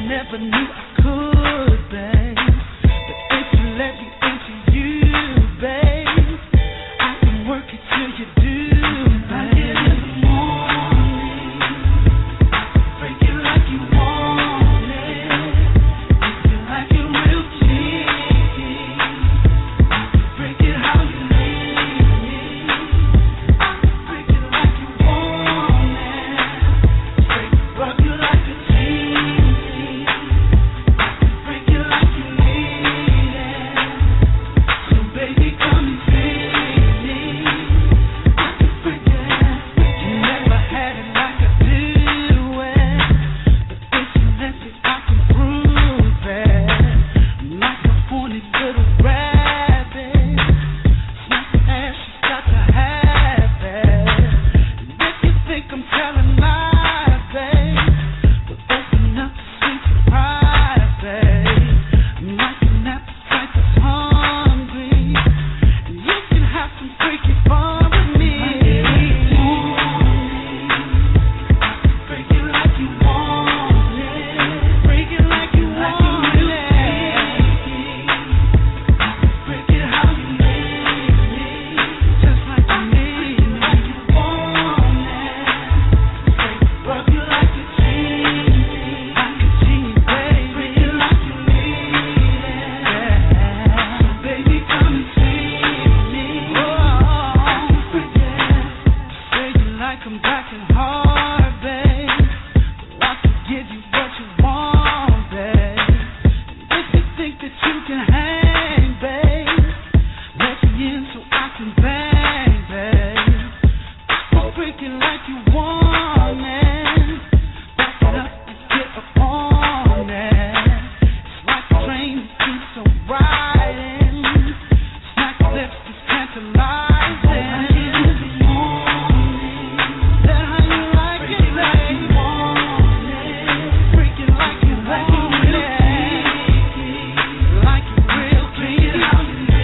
[SPEAKER 9] never knew I could, babe. But if you let me into you, babe, I can work it till you do, babe. I get in the morning, break it like you want it. If you like it real cheesy, break it how you need me. I can break it like you want it. Straight rub you like a cheesy. I can break it like you need it. So baby, come and see me. I can break it. You never had it like I do it. But if you let me, I can prove it. I'm like a horny little rabbit. Smack the ass, she's got to have it. And if you think I'm telling lies, babe, but open up the sweet surprise, babe. I'm like an appetite that's hungry, and you can have some freaky fun with me. Break it like you want it. Break it like you want it. Break it how you need me. Just like you need me. Like you want it. Straight rub you like a genie. Like a genie, baby. Break it like you need it. So baby, come and see me. Break it. Say you like 'em back and hard, babe. I can give you what you want, babe. If you think that you can hang, babe, let me in so I can bang, babe. I'll break it like you want it. Back it up and get up on it. It's like a train that keeps on riding. Snack lips is tantalizing. That how you like it, babe. Break it like you want it. Like you real clean. Yeah.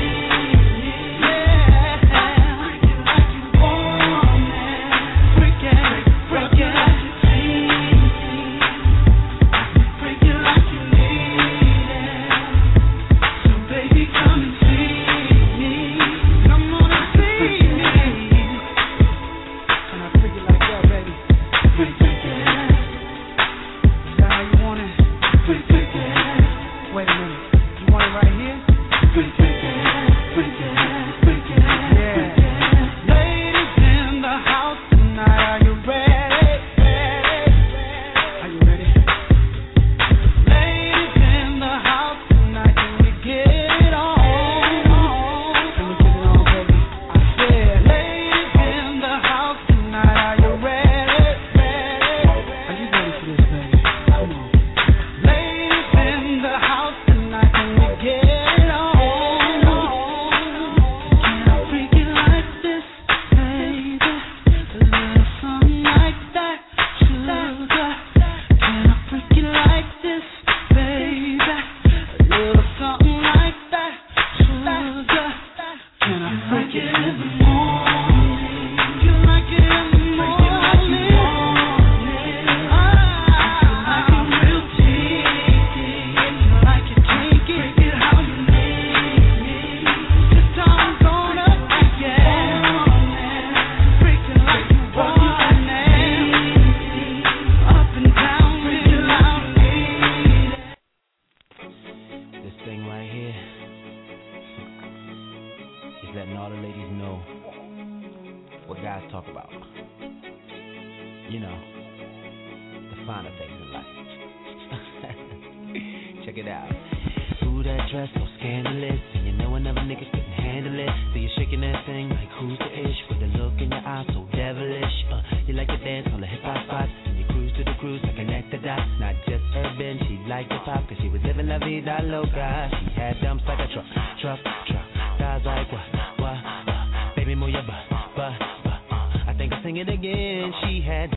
[SPEAKER 9] Break it like you want it. Break it like you need it. Break it like you need it. So baby, come and see me. Come on and see me. Can I freak it like that, baby? Break it. Is that how you want it? Break it. Wait a minute. You want it right here? Break it. Yeah. Ladies in the house tonight, are you ready? Are you ready? Ladies in the house tonight, can we get it on? Can we get it on, baby? I said, ladies in the house tonight, are you ready? Are you ready for this, baby? Come on. Ladies in the house tonight, can we get it on? Can I freak it like this, baby? A little something like that, sugar. Can I freak it like this, baby? A little something like that, sugar. Can I freak it in the morning? You like it in the morning? Like it real cheesy. If you like it, take it. Break it how you need me. This time I'm gonna break it. Break it like you want it. Up and down, break it like you need it.
[SPEAKER 6] This thing right here is letting all the ladies know what guys talk about. You know, the finer things in life. Check it out. Ooh, that dress so scandalous, and you know another nigga couldn't handle it. So you're shaking that thing like who's the ish, with a look in your eyes so devilish. You like to dance on the hip hop spots, and you cruise to the cruise to connect the dots. Not just urban, she liked hip hop 'cause she was living la vida loca. She had dumps like a truck. Guys like what? Baby, move your butt. I think I'll sing it again. She had.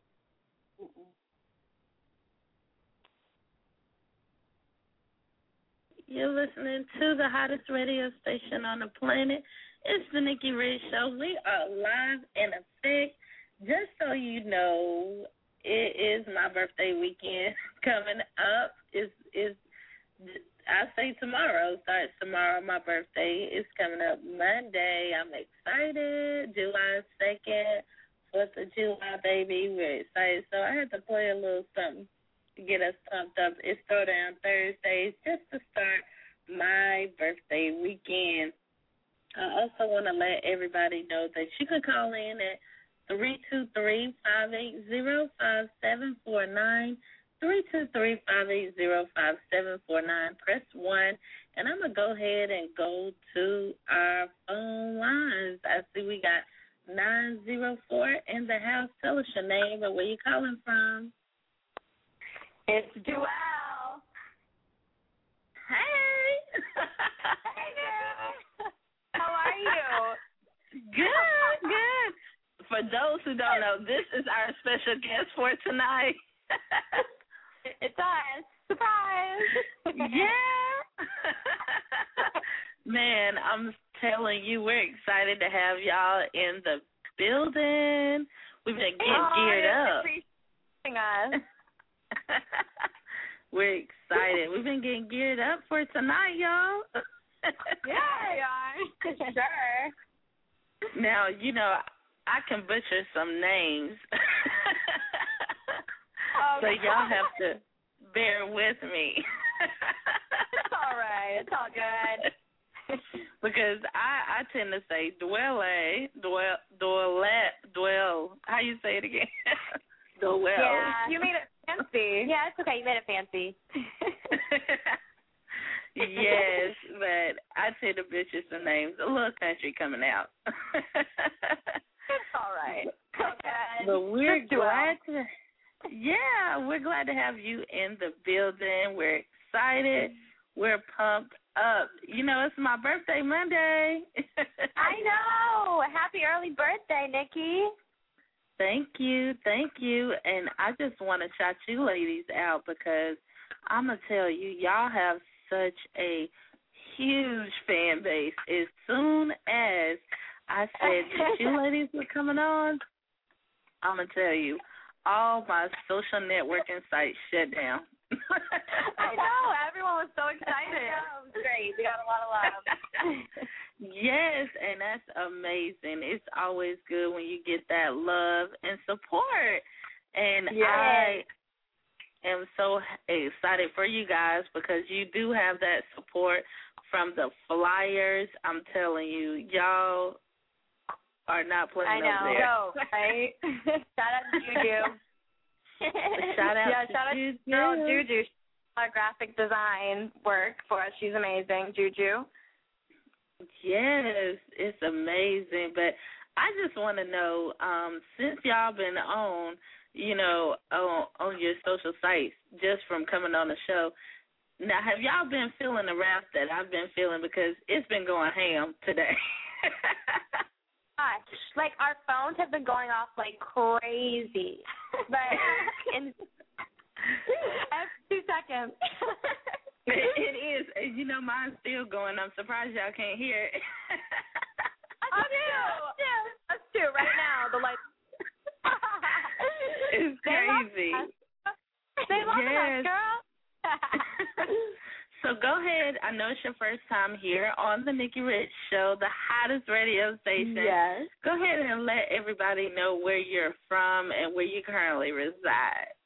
[SPEAKER 4] You're listening to the hottest radio station on the planet. It's the Nikki Rich Show. We are live in effect. Just so you know, it is my birthday weekend coming up. Is I say tomorrow. Starts tomorrow. My birthday is coming up Monday. I'm excited. July 2nd, 4th of July, baby. We're excited. So I had to play a little something to get us pumped up. It's Throwdown Thursdays just to start my birthday weekend. I also want to let everybody know that you can call in at 323-580-5749. 323-580-5749. Press 1, and I'm going to go ahead and go to our phone lines. I see we got 904 in the house. Tell us your name and where you calling from.
[SPEAKER 10] It's Joelle.
[SPEAKER 4] Hey.
[SPEAKER 10] Hey, girl. How are you?
[SPEAKER 4] Good. For those who don't know, this is our special guest for tonight.
[SPEAKER 10] It's us. Surprise.
[SPEAKER 4] Yeah. Man, I'm telling you, we're excited to have y'all in the building. We've been getting geared up.
[SPEAKER 10] Appreciating us.
[SPEAKER 4] We're excited. We've been getting geared up for tonight, y'all.
[SPEAKER 10] Yeah, we are. Sure.
[SPEAKER 4] Now, you know, I can butcher some names. So y'all have to bear with me.
[SPEAKER 10] It's all right. It's all good.
[SPEAKER 4] Because I tend to say dwell. How you say it again? Dwell.
[SPEAKER 10] Yeah, you made it fancy. Yeah, it's okay. You made it fancy.
[SPEAKER 4] Yes, but I tend to butcher some names. A little country coming out.
[SPEAKER 10] It's all right. Okay.
[SPEAKER 4] But we're glad to. Yeah, we're glad to have you in the building. We're excited. We're pumped up. You know, it's my birthday Monday.
[SPEAKER 10] I know. Happy early birthday, Nikki.
[SPEAKER 4] Thank you. And I just want to shout you ladies out because I'm going to tell you, y'all have such a huge fan base. As soon as I said that you ladies were coming on, I'm going to tell you, all my social networking sites shut down.
[SPEAKER 10] I know. Everyone was so excited. It was great. We got a lot of love.
[SPEAKER 4] Yes, and that's amazing. It's always good when you get that love and support. And I am so excited for you guys because you do have that support from the flyers. I'm telling you, y'all are not playing up there.
[SPEAKER 10] I know, right? Shout out to Juju.
[SPEAKER 4] Shout out
[SPEAKER 10] shout out to girl Juju. She does our graphic design work for us. She's amazing, Juju.
[SPEAKER 4] Yes, it's amazing. But I just want to know, since y'all been on, you know, on your social sites, just from coming on the show, now have y'all been feeling the wrath that I've been feeling because it's been going ham today?
[SPEAKER 10] Gosh, like our phones have been going off like crazy, but in every 2 seconds.
[SPEAKER 4] It is. You know, mine's still going. I'm surprised y'all can't hear it.
[SPEAKER 10] Us too. Right now, the lights.
[SPEAKER 4] It's crazy.
[SPEAKER 10] They love us, girl.
[SPEAKER 4] So go ahead. I know it's your first time here on the Nikki Rich Show, the hottest radio station.
[SPEAKER 10] Yes.
[SPEAKER 4] Go ahead and let everybody know where you're from and where you currently reside.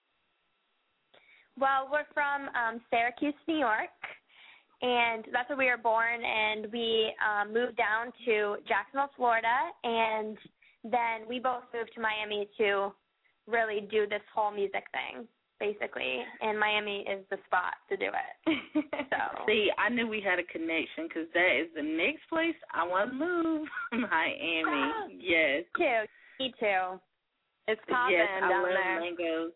[SPEAKER 10] Well, we're from Syracuse, New York, and that's where we were born, and we moved down to Jacksonville, Florida, and then we both moved to Miami to really do this whole music thing, basically, and Miami is the spot to do it. So.
[SPEAKER 4] See, I knew we had a connection because that is the next place I want to move, Miami. Yes.
[SPEAKER 10] Me too. It's popping down there.
[SPEAKER 4] Yes, I love mangoes.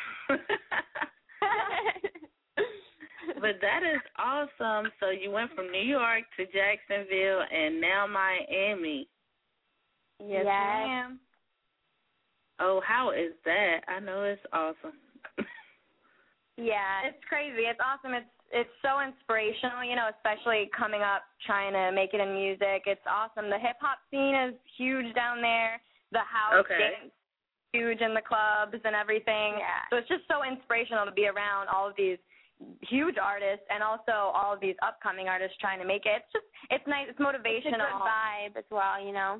[SPEAKER 4] But that is awesome. So you went from New York to Jacksonville and now Miami.
[SPEAKER 10] Yes, ma'am.
[SPEAKER 4] Oh, how is that? I know it's awesome.
[SPEAKER 10] Yeah, it's crazy. It's awesome. It's so inspirational, you know, especially coming up trying to make it in music. It's awesome. The hip hop scene is huge down there. The house dance
[SPEAKER 11] huge in the clubs and everything.
[SPEAKER 10] Yeah.
[SPEAKER 11] So it's just so inspirational to be around all of these huge artists and also all of these upcoming artists trying to make it. It's nice. It's motivational.
[SPEAKER 10] It's a good vibe as well, you know.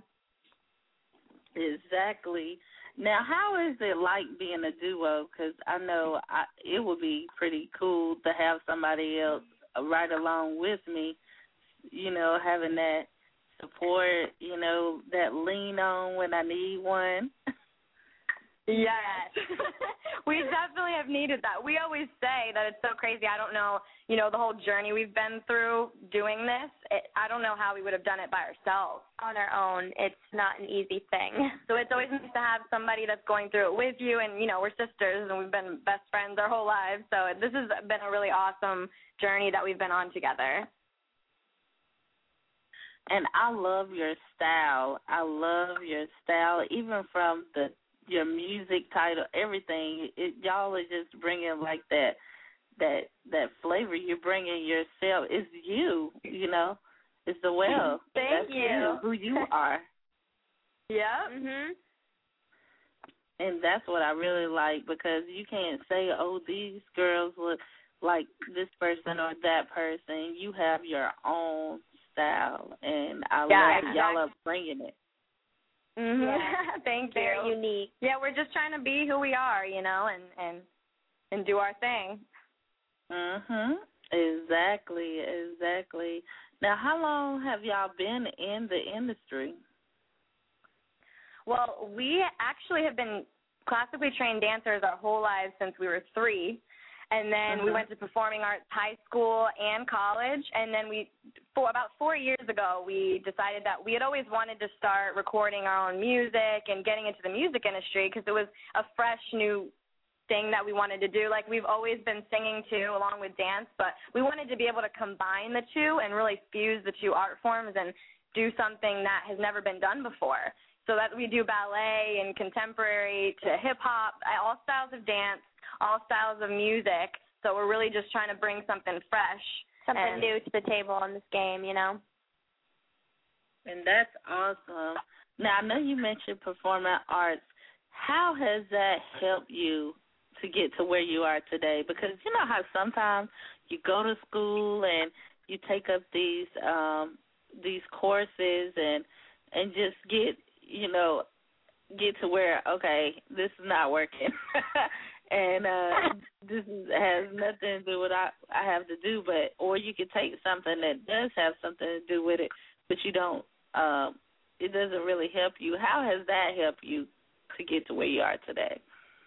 [SPEAKER 4] Exactly. Now, how is it like being a duo? Because I know it would be pretty cool to have somebody else right along with me, you know, having that support, you know, that lean on when I need one.
[SPEAKER 11] Yes. We definitely have needed that. We always say that it's so crazy. I don't know, you know, the whole journey we've been through doing this. I don't know how we would have done it by ourselves.
[SPEAKER 10] On our own, it's not an easy thing.
[SPEAKER 11] So it's always nice to have somebody that's going through it with you. And, you know, we're sisters and we've been best friends our whole lives. So this has been a really awesome journey that we've been on together.
[SPEAKER 4] And I love your style. I love your style, even from your music title, everything. Y'all are just bringing like that flavor. You're bringing yourself. It's you, you know. It's the well.
[SPEAKER 11] Thank
[SPEAKER 4] That's
[SPEAKER 11] you.
[SPEAKER 4] Who you are.
[SPEAKER 11] Yeah.
[SPEAKER 10] Mhm.
[SPEAKER 4] And that's what I really like, because you can't say, oh, these girls look like this person or that person. You have your own style, and I love that y'all are bringing it.
[SPEAKER 11] Mm-hmm.
[SPEAKER 10] Yeah.
[SPEAKER 11] Thank you.
[SPEAKER 10] Very unique.
[SPEAKER 11] Yeah, we're just trying to be who we are, you know, and do our thing.
[SPEAKER 4] Mhm. Exactly. Now, how long have y'all been in the industry?
[SPEAKER 11] Well, we actually have been classically trained dancers our whole lives since we were 3. And then we went to performing arts high school and college. And then about 4 years ago, we decided that we had always wanted to start recording our own music and getting into the music industry, because it was a fresh, new thing that we wanted to do. Like, we've always been singing too, along with dance, but we wanted to be able to combine the two and really fuse the two art forms and do something that has never been done before. So that we do ballet and contemporary to hip-hop, all styles of dance, all styles of music. So we're really just trying to bring something fresh.
[SPEAKER 10] Something new to the table in this game, you know.
[SPEAKER 4] And that's awesome. Now, I know you mentioned performing arts. How has that helped you to get to where you are today? Because you know how sometimes you go to school and you take up these courses and just get to where, okay, this is not working. And this has nothing to do with what I have to do, or you could take something that does have something to do with it, but you don't, it doesn't really help you. How has that helped you to get to where you are today?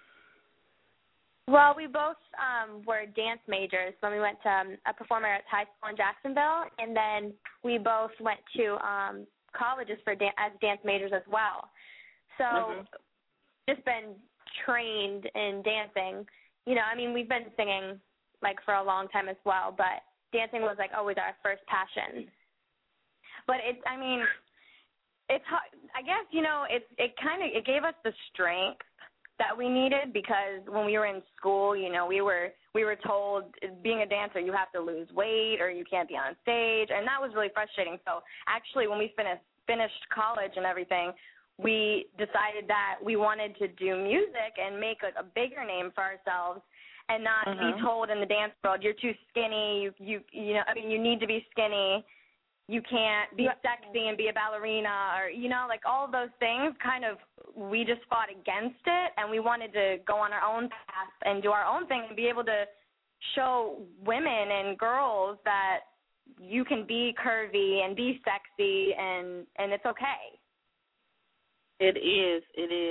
[SPEAKER 10] Well, we both were dance majors when we went to a performing arts high school in Jacksonville, and then we both went to colleges as dance majors as well. So just been trained in dancing. You know, I mean, we've been singing like for a long time as well, but dancing was like always our first passion. But it's hard. I guess, you know, it gave us the strength that we needed, because when we were in school, you know, we were told, being a dancer, you have to lose weight or you can't be on stage, and that was really frustrating. So actually, when we finished college and everything, we decided that we wanted to do music and make a bigger name for ourselves, and not be told in the dance world, you're too skinny, you know, I mean, you need to be skinny, you can't be sexy and be a ballerina, or, you know, like all of those things. Kind of, we just fought against it, and we wanted to go on our own path and do our own thing and be able to show women and girls that you can be curvy and be sexy, and it's okay.
[SPEAKER 4] It is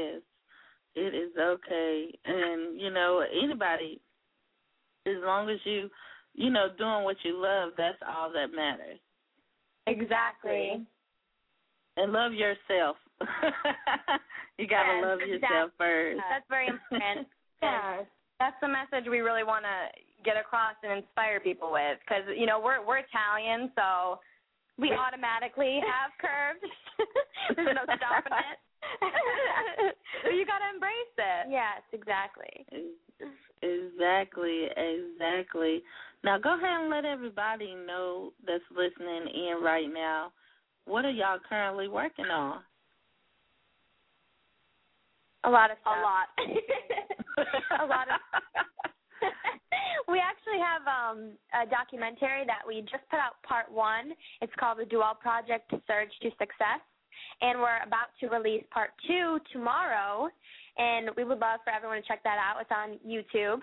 [SPEAKER 4] okay. And, you know, anybody, as long as you know, doing what you love, that's all that matters.
[SPEAKER 11] Exactly.
[SPEAKER 4] And love yourself. You got to love yourself first.
[SPEAKER 10] That's very important.
[SPEAKER 11] Yeah, that's the message we really want to get across and inspire people with, because, you know, we're Italian, so we automatically have curves. There's no stopping it. But you got to embrace it.
[SPEAKER 10] Yes, exactly.
[SPEAKER 4] Exactly. Now, go ahead and let everybody know that's listening in right now, what are y'all currently working on?
[SPEAKER 10] A lot of stuff.
[SPEAKER 11] A lot.
[SPEAKER 10] A lot of. We actually have a documentary that we just put out part 1. It's called The Duel Project: Surge to Success, and we're about to release part 2 tomorrow. And we would love for everyone to check that out. It's on YouTube.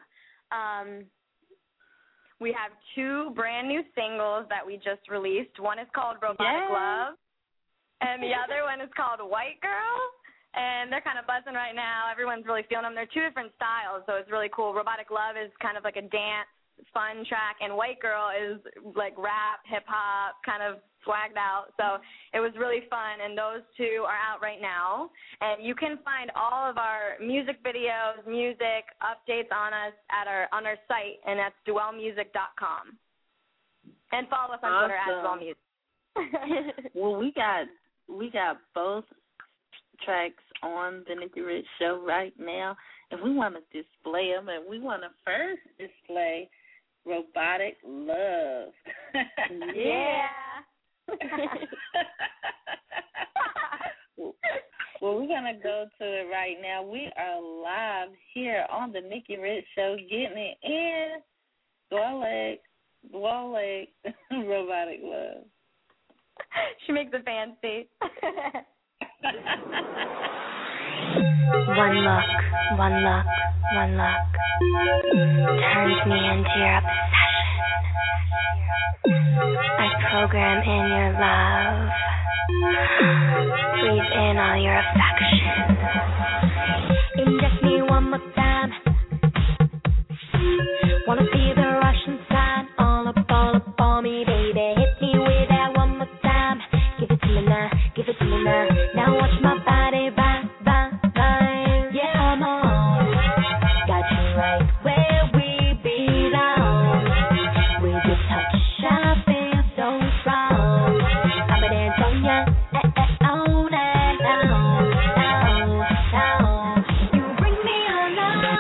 [SPEAKER 11] We have 2 brand new singles that we just released. One is called Robotic Love, and the other one is called White Girl. And they're kind of buzzing right now. Everyone's really feeling them. They're 2 different styles, so it's really cool. Robotic Love is kind of like a dance, fun track, and White Girl is like rap, hip-hop, kind of swagged out. So it was really fun, and those 2 are out right now. And you can find all of our music videos, music, updates on us on our site, and that's duelmusic.com. And follow us on Twitter at duelmusic.
[SPEAKER 4] Well, we got both tracks on the Nikki Rich Show right now, and we want to display them, and we want to first display Robotic Love.
[SPEAKER 10] Yeah.
[SPEAKER 4] Well, we're going to go to it right now. We are live here on the Nikki Rich Show, getting it in. Dwell Leg, Robotic Love.
[SPEAKER 11] She makes it fancy.
[SPEAKER 2] One look, turns me into your obsession. I program in your love, breathe in all your affection. Inject me one more time. Wanna feel the rush inside, all up on me, baby. Hit me with that one more time. Give it to me now, give it to me now. Now watch my body bang. Yeah, I'm on. Got you right where we belong. With your touch, I feel so strong. I'm a dance on ya, on and on. You bring me alive.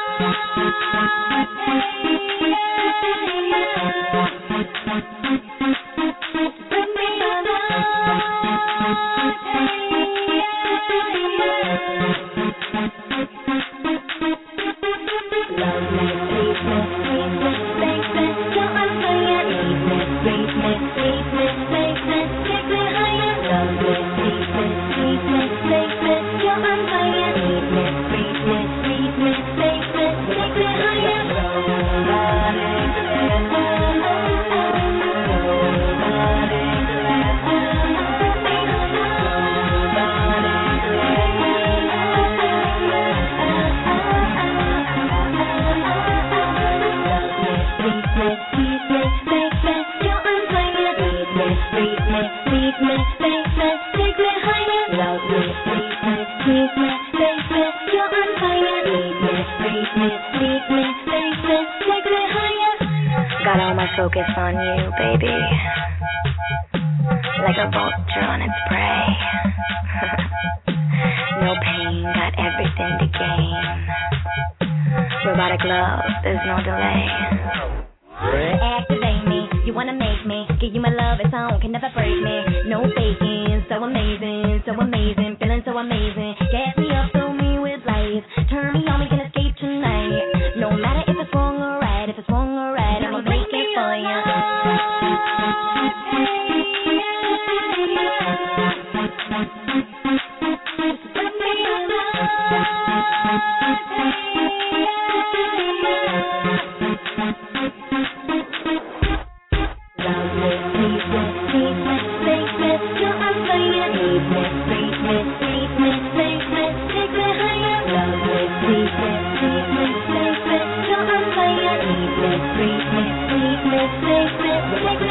[SPEAKER 2] Bring me Got all my focus on you, baby. Like a vulture on its prey. No pain, got everything to gain. Robotic love, there's no delay. Activate me, you wanna make me. Give you my love, its own, can never break me. No faking, so amazing, feeling so amazing. Get me up, fill me with life. Turn me on, we can escape tonight. No matter if it's wrong or right, I'ma make it for you. Take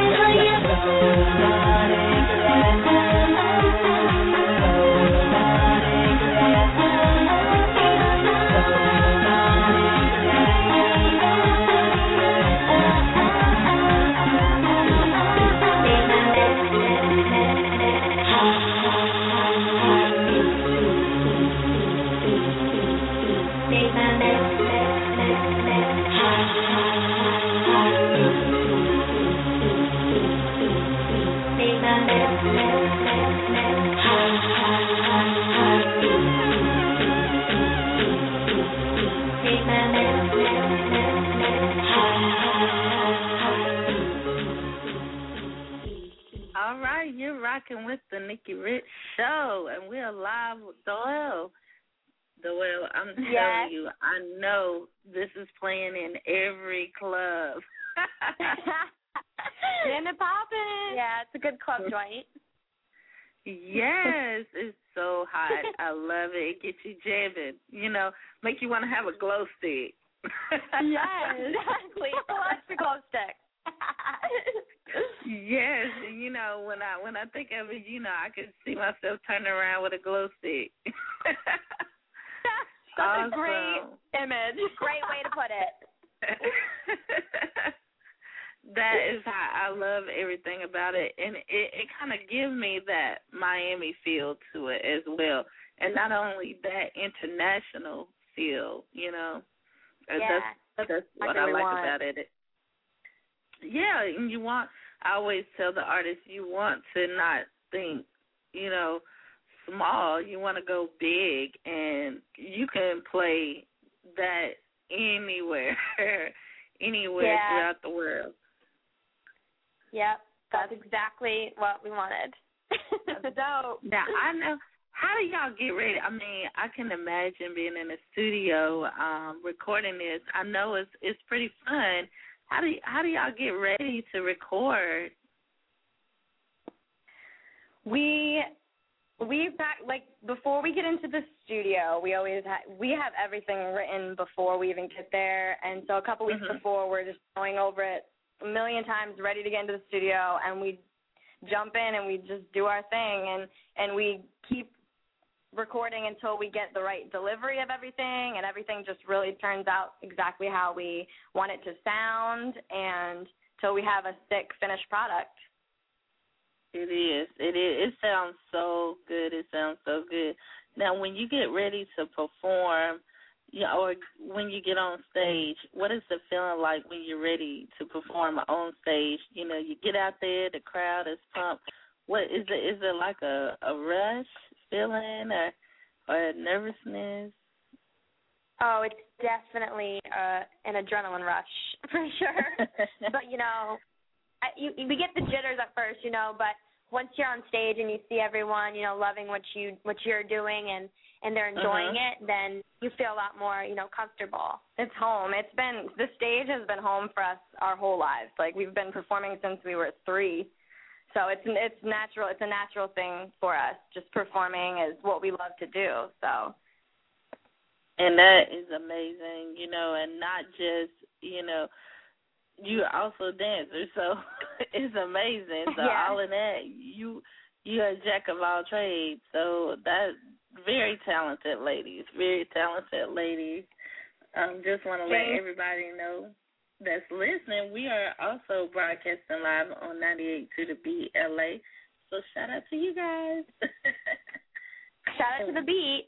[SPEAKER 4] right. You're rocking with the Nikki Rich Show, and we're live with Doyle. Doyle, I'm telling you, I know this is playing in every club.
[SPEAKER 10] Getting it poppin'. Yeah, it's a good club joint.
[SPEAKER 4] Yes, it's so hot. I love it. It gets you jamming. You know, make you want to have a glow stick.
[SPEAKER 10] Yes, exactly. Who likes the glow stick?
[SPEAKER 4] Yes, you know, when I think of it, you know, I can see myself turning around with a glow stick.
[SPEAKER 10] That's a great image. Great way to put it.
[SPEAKER 4] That is how I love everything about it, and it kind of gives me that Miami feel to it as well, and not only that international feel, you know.
[SPEAKER 10] Yeah,
[SPEAKER 4] that's what I like about it. Yeah, and I always tell the artists, you want to not think, you know, small. You want to go big, and you can play that anywhere, throughout the world.
[SPEAKER 10] Yep, that's exactly what we wanted.
[SPEAKER 4] That's dope. Now, I know, how do y'all get ready? I mean, I can imagine being in a studio recording this. I know it's pretty fun. How do y'all get ready to record?
[SPEAKER 11] We've got, like, before we get into the studio, we have everything written before we even get there, and so a couple weeks before, we're just going over it a million times, ready to get into the studio, and we jump in and we just do our thing, and we keep recording until we get the right delivery of everything, and everything just really turns out exactly how we want it to sound, and till we have a sick finished product.
[SPEAKER 4] It is. It sounds so good. It sounds so good. Now, when you get ready to perform, or when you get on stage, what is the feeling like when you're ready to perform on stage? You know, you get out there, the crowd is pumped. What is it? Is it like a rush feeling or nervousness?
[SPEAKER 10] Oh, it's definitely an adrenaline rush for sure. But you know, we get the jitters at first, you know, but once you're on stage and you see everyone, you know, loving what you're doing and they're enjoying it, then you feel a lot more, you know, comfortable.
[SPEAKER 11] It's home. The stage has been home for us our whole lives. Like, we've been performing since we were 3. So it's natural. It's a natural thing for us. Just performing is what we love to do. So.
[SPEAKER 4] And that is amazing, you know, and not just, you know, you're also a dancer, so it's amazing. So all of that, you're a jack of all trades. So that's very talented ladies, very talented ladies. Just want to let everybody know that's listening, we are also broadcasting live on 98 to the Beat LA. So shout out to you guys.
[SPEAKER 10] Shout out to the Beat.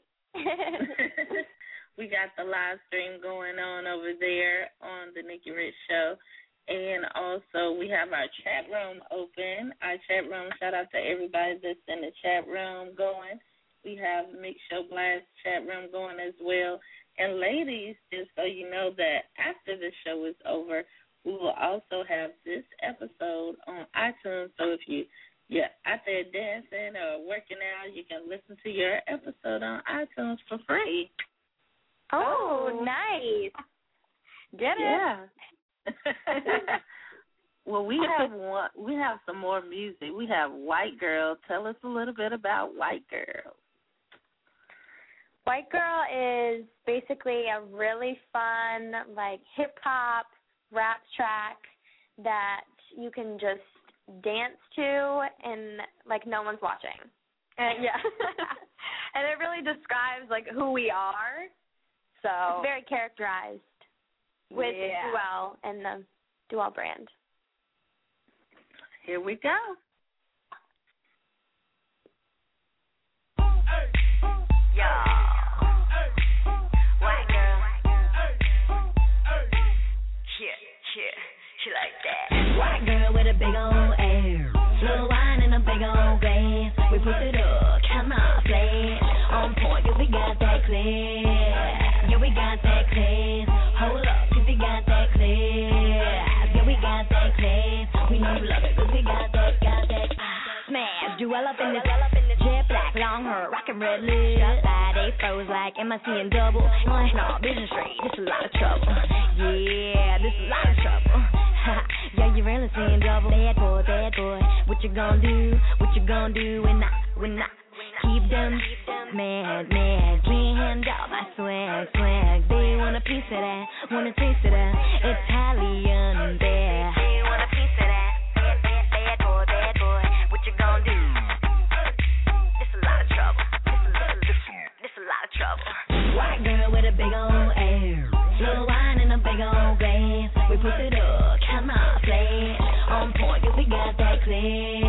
[SPEAKER 4] We got the live stream going on over there on the Nikki Rich Show. And also we have our chat room open. Our chat room, shout out to everybody that's in the chat room going. We have Mix Show Blast chat room going as well. And ladies, just so you know that after the show is over, we will also have this episode on iTunes. So if you're out there dancing or working out, you can listen to your episode on iTunes for free.
[SPEAKER 10] Oh, nice.
[SPEAKER 4] Get it? Yeah. Well, we have some more music. We have White Girl. Tell us a little bit about White Girl.
[SPEAKER 10] White Girl is basically a really fun, like, hip-hop rap track that you can just dance to and, like, no one's watching.
[SPEAKER 11] And, yeah. And it really describes, like, who we are. So
[SPEAKER 10] it's very characterized with Duell and the Duell brand.
[SPEAKER 4] Here we go.
[SPEAKER 12] White girl. Yeah, she like that. White girl with a big old ass, slow wine in a big old glass. We put it up, come on, flash. On point, 'cause we got that class. Yeah, we got that class. Hold up, 'cause we got that class. Yeah, we got that class. We know you love it, 'cause we got that. smash. Jewel up in this jet black, long hair, rockin' red lips. Body froze like MIC and double. No, vision straight, this a lot of trouble. Yeah, this a lot of trouble. Yeah, you really seeing double. Bad boy, what you gonna do? What you gonna do when I keep them mad? Can't handle my swag. They want a piece of that, want a taste of that. Italian bear. They want a piece of that. Bad boy, what you gonna do? This a lot of trouble. This a lot of trouble. White girl with a big old ass, little wine in a big old glass. We put it up, come on, flash. On point, 'cause we got that clear.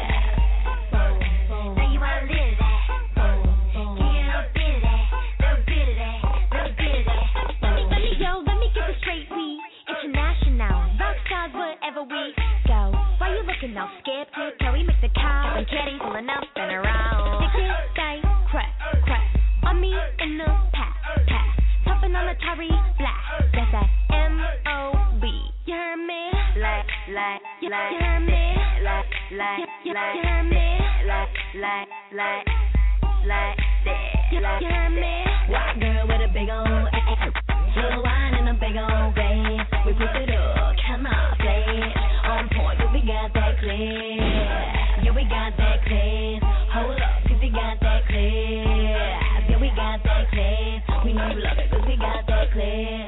[SPEAKER 12] Now you wanna live that? Can you get a bit of that? Little bit of that. Let me get this straight. We international, rock stars wherever we go. Why you looking all skeptic? Can we make the cow and caddies pulling up and around? Ticket, crack. On me in the pass. Topping on the Terry Black. That's that MOB. You heard me? Like. You heard me? Like. You heard me? Like that. You heard me? White girl with a big old ass, little wine in a big old glass. We put it up, come on, flash. On point, 'cause we got that clear. Yeah, we got that clear. Hold up, 'cause we got that clear. Yeah, we got that clear. We know you love it, 'cause we got that clear.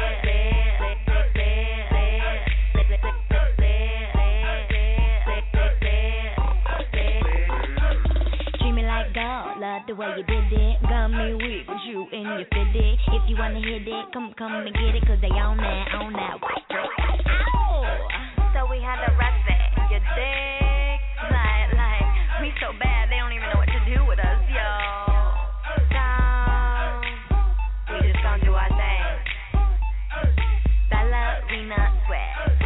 [SPEAKER 12] Love the way you did it, got me weak with you in your fitted. If you wanna hit it, come and get it, 'cause they on that white girl. Ow! So we had to rest it, you dig? Like, we so bad, they don't even know what to do with us, yo. So, we just gonna do our thing. Ballerina sweat.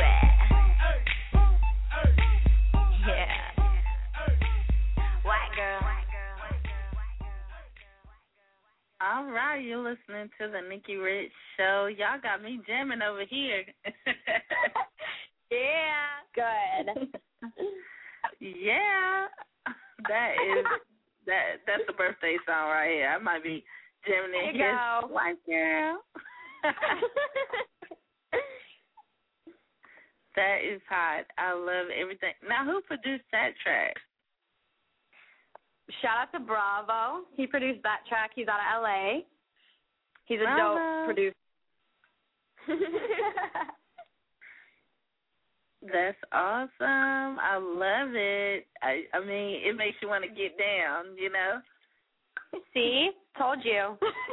[SPEAKER 12] Yeah. White girl.
[SPEAKER 4] All right, you're listening to the Nikki Rich Show. Y'all got me jamming over here.
[SPEAKER 10] Yeah. Good.
[SPEAKER 4] Yeah. That's a birthday song right here. I might be jamming in here. White girl. That is hot. I love everything. Now, who produced that track?
[SPEAKER 11] Shout out to Bravo. He produced that track. He's out of LA. He's a dope producer.
[SPEAKER 4] That's awesome. I love it. I mean, it makes you want to get down, you know?
[SPEAKER 11] See? Told you.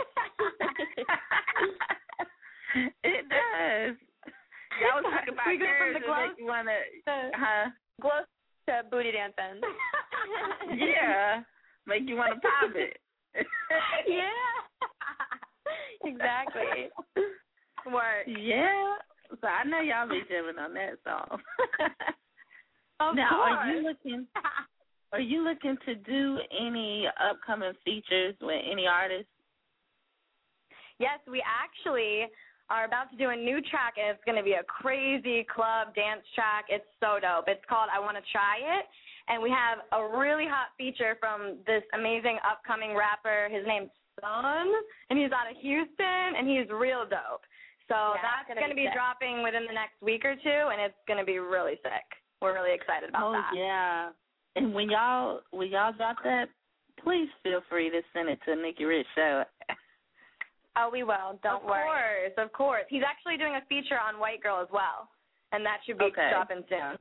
[SPEAKER 4] It does. Y'all was talking about
[SPEAKER 11] we go
[SPEAKER 4] girls
[SPEAKER 11] from the glow
[SPEAKER 4] that make you want to,
[SPEAKER 11] glow to booty dancing.
[SPEAKER 4] Yeah. Make you want to pop it.
[SPEAKER 11] Yeah. Exactly. Work.
[SPEAKER 4] Yeah. So I know y'all be jamming on that song.
[SPEAKER 11] Of course.
[SPEAKER 4] Are you looking to do any upcoming features with any artists?
[SPEAKER 11] Yes, we actually are about to do a new track, and it's going to be a crazy club dance track. It's so dope. It's called I Want to Try It, and we have a really hot feature from this amazing upcoming rapper. His name's Sun, and he's out of Houston, and he's real dope. So that's going to be dropping within the next week or two, and it's going to be really sick. We're really excited about that.
[SPEAKER 4] Oh, yeah. And when y'all drop that, please feel free to send it to Nikki Rich Show.
[SPEAKER 11] Oh, we will. Don't worry. Of course. He's actually doing a feature on White Girl as well, and that should be dropping soon.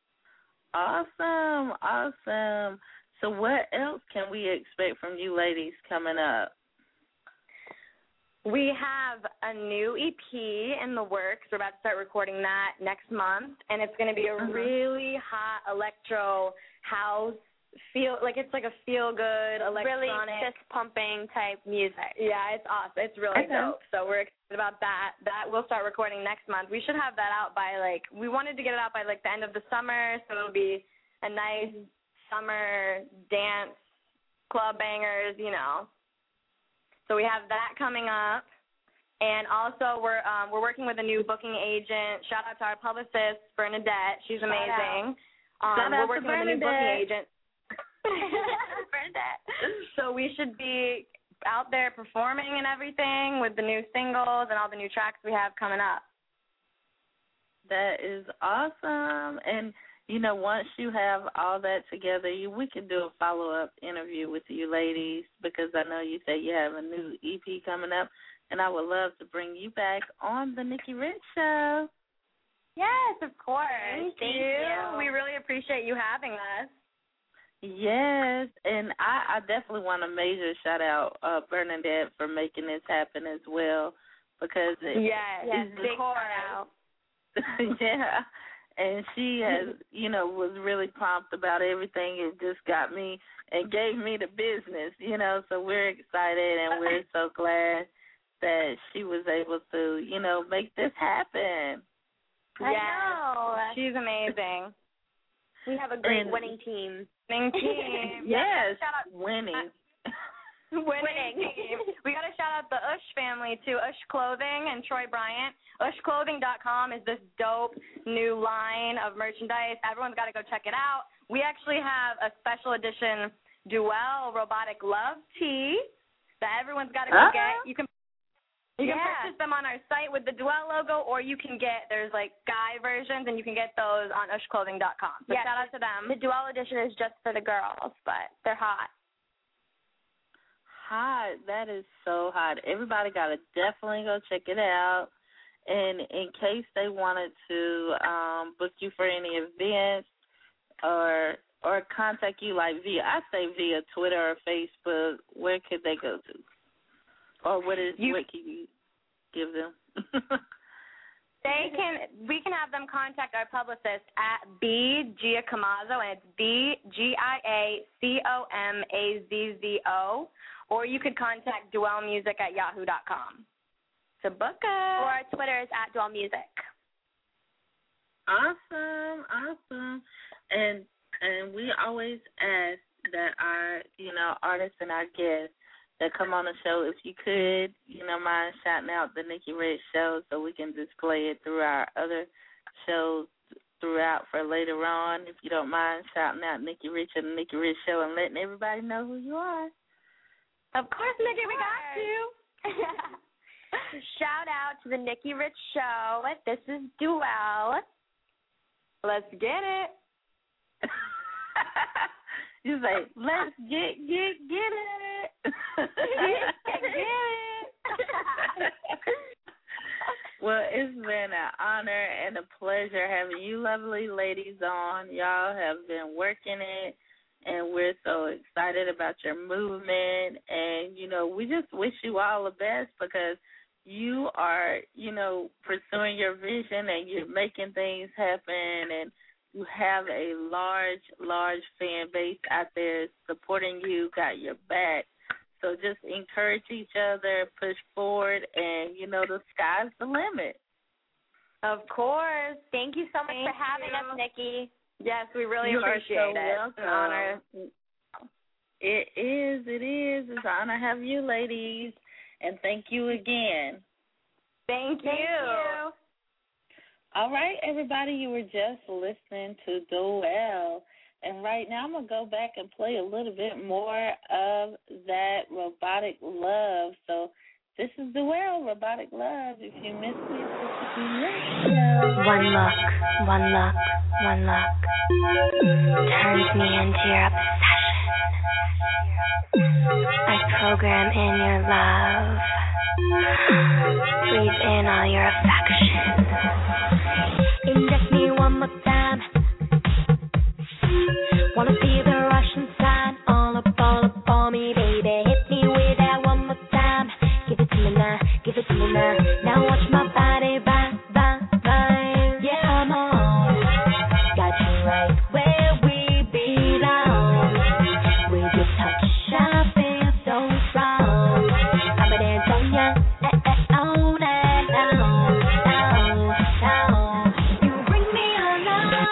[SPEAKER 4] Awesome. So what else can we expect from you ladies coming up?
[SPEAKER 11] We have a new EP in the works. We're about to start recording that next month, and it's going to be a really hot electro house it's like a feel-good electronic,
[SPEAKER 10] really fist-pumping type music.
[SPEAKER 11] Yeah, it's awesome. It's really dope. So we're excited about that. That we'll start recording next month. We should have that out by we wanted to get it out by the end of the summer, so it'll be a nice summer dance club bangers, So we have that coming up. And also we're working with a new booking agent. Shout out to our publicist, Bernadette. She's amazing. We're working with a new booking agent. Bernadette. So we should be out there performing and everything with the new singles and all the new tracks we have coming up.
[SPEAKER 4] That is awesome. And, you know, once you have all that together, we can do a follow-up interview with you ladies, because I know you say you have a new EP coming up, and I would love to bring you back on the Nikki Rich Show.
[SPEAKER 11] Yes, of course.
[SPEAKER 10] Thank you.
[SPEAKER 11] We really appreciate you having us.
[SPEAKER 4] Yes, and I definitely want a major shout-out Bernadette for making this happen as well, because
[SPEAKER 11] yes, big
[SPEAKER 10] shout-out.
[SPEAKER 4] Yeah, and she has, you know, was really prompt about everything. It just got me and gave me the business, you know, so we're excited and we're so glad that she was able to, you know, make this happen.
[SPEAKER 10] I know.
[SPEAKER 11] She's amazing.
[SPEAKER 10] We have a great winning team.
[SPEAKER 11] Winning team.
[SPEAKER 4] Yes,
[SPEAKER 11] shout out.
[SPEAKER 4] winning.
[SPEAKER 11] Winning team. We got to shout out the Ush family, too. Ush Clothing and Troy Bryant. UshClothing.com is this dope new line of merchandise. Everyone's got to go check it out. We actually have a special edition Duell Robotic Love tee that everyone's got to go get. You can purchase them on our site with the Duell logo, or you can get, there's like guy versions, and you can get those on UshClothing.com. So shout out to them.
[SPEAKER 10] The Duell edition is just for the girls, but they're hot.
[SPEAKER 4] Hot. That is so hot. Everybody got to definitely go check it out. And in case they wanted to book you for any events or contact you like via Twitter or Facebook, where could they go to? Or what can you give them?
[SPEAKER 11] We can have them contact our publicist at B Giacomazzo, and it's BGiacomazzo, or you could contact duellmusic@yahoo.com to book us.
[SPEAKER 10] Or our Twitter is @duellmusic.
[SPEAKER 4] Awesome. And we always ask that our, you know, artists and our guests that come on the show, if you could, you know, mind shouting out the Nikki Rich Show so we can display it through our other shows throughout for later on. If you don't mind shouting out Nikki Rich and the Nikki Rich Show and letting everybody know who you are.
[SPEAKER 11] Of course, Nikki, we got you.
[SPEAKER 10] Shout out to the Nikki Rich Show. This is Duell.
[SPEAKER 11] Let's get it.
[SPEAKER 4] You say, let's get it. Get it. Well, it's been an honor and a pleasure having you lovely ladies on. Y'all have been working it, and we're so excited about your movement. And, you know, we just wish you all the best, because you are, you know, pursuing your vision and you're making things happen, and you have a large fan base out there supporting you, got your back. So just encourage each other, push forward, and, you know, the sky's the limit.
[SPEAKER 11] Of course.
[SPEAKER 10] Thank you so much for having us, Nikki.
[SPEAKER 11] Yes, we really appreciate
[SPEAKER 4] so
[SPEAKER 11] it.
[SPEAKER 4] Welcome.
[SPEAKER 11] It's an honor.
[SPEAKER 4] It is. It's an honor to have you ladies, and thank you again.
[SPEAKER 11] Thank you.
[SPEAKER 4] All right, everybody, you were just listening to Duell. And right now I'm going to go back and play a little bit more of that Robotic Love. So this is Duell, Robotic Love. If you missed it, this is the next show.
[SPEAKER 2] One look, turns me into your obsession. I program in your love, breathe in all your affection. Inject me one more time. Wanna see the Russian sign all up on me, baby. Hit me with that one more time. Give it to me now, Now watch my body vibe. Yeah, come on. Got you right where we belong. With your touch, I feel so strong. I'm a dance on ya, on and on. You bring me alive.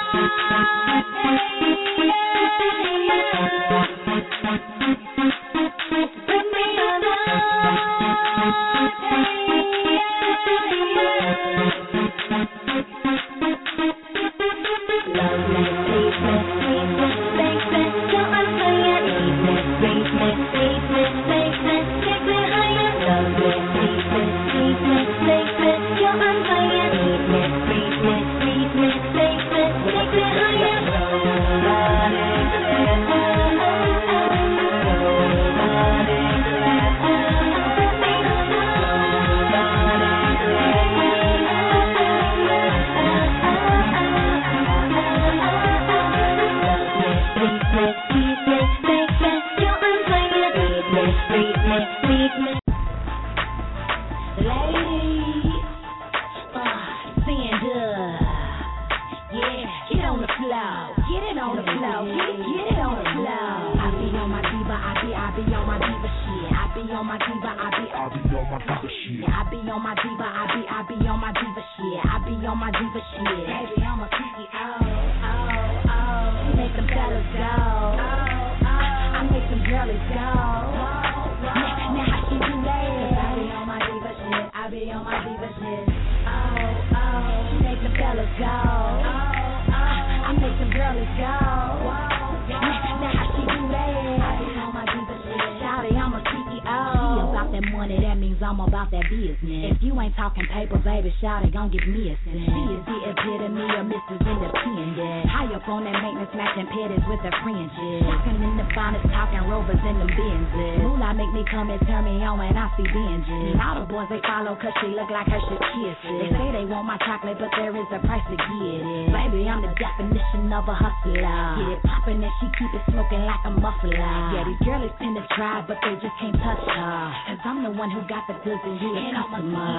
[SPEAKER 2] Bring me alive. Love like sweetness, baby, so
[SPEAKER 12] get it on the floor. Get it on the floor. I be on my diva, I be on my diva shit. I be on my diva, I be on my diva shit. I be on my diva, I be on my diva shit. I be on my diva shit. Baby, I'm a CEO. Make them fellas go. I make them girlies go. Now how she do that? 'Cause I be on my diva shit. I be on my diva shit. She make them fellas go. I make them girlies go. Now how she do that? I be on my diva shit. Shawty, I'm a CEO. She about that money, that means I'm about that business. If you ain't talking paper, baby, shawty gon' give me a cent. She is the epitome of Mrs. Independent. High up on that maintenance, matching petties with her friendship. Talking in the finest, talking rovers in them Benzes. Moolah make me come and turn me on when I see binges. All the boys they follow 'cause she look like her should kiss it. They say they want my chocolate, but there is a price to get it. Baby, I'm the definition of a hustler. Get it poppin' and she keep it smoking like a muffler. Yeah, these girls tend to try, but they just can't touch her. 'Cause I'm the one who got the goods and you a customer.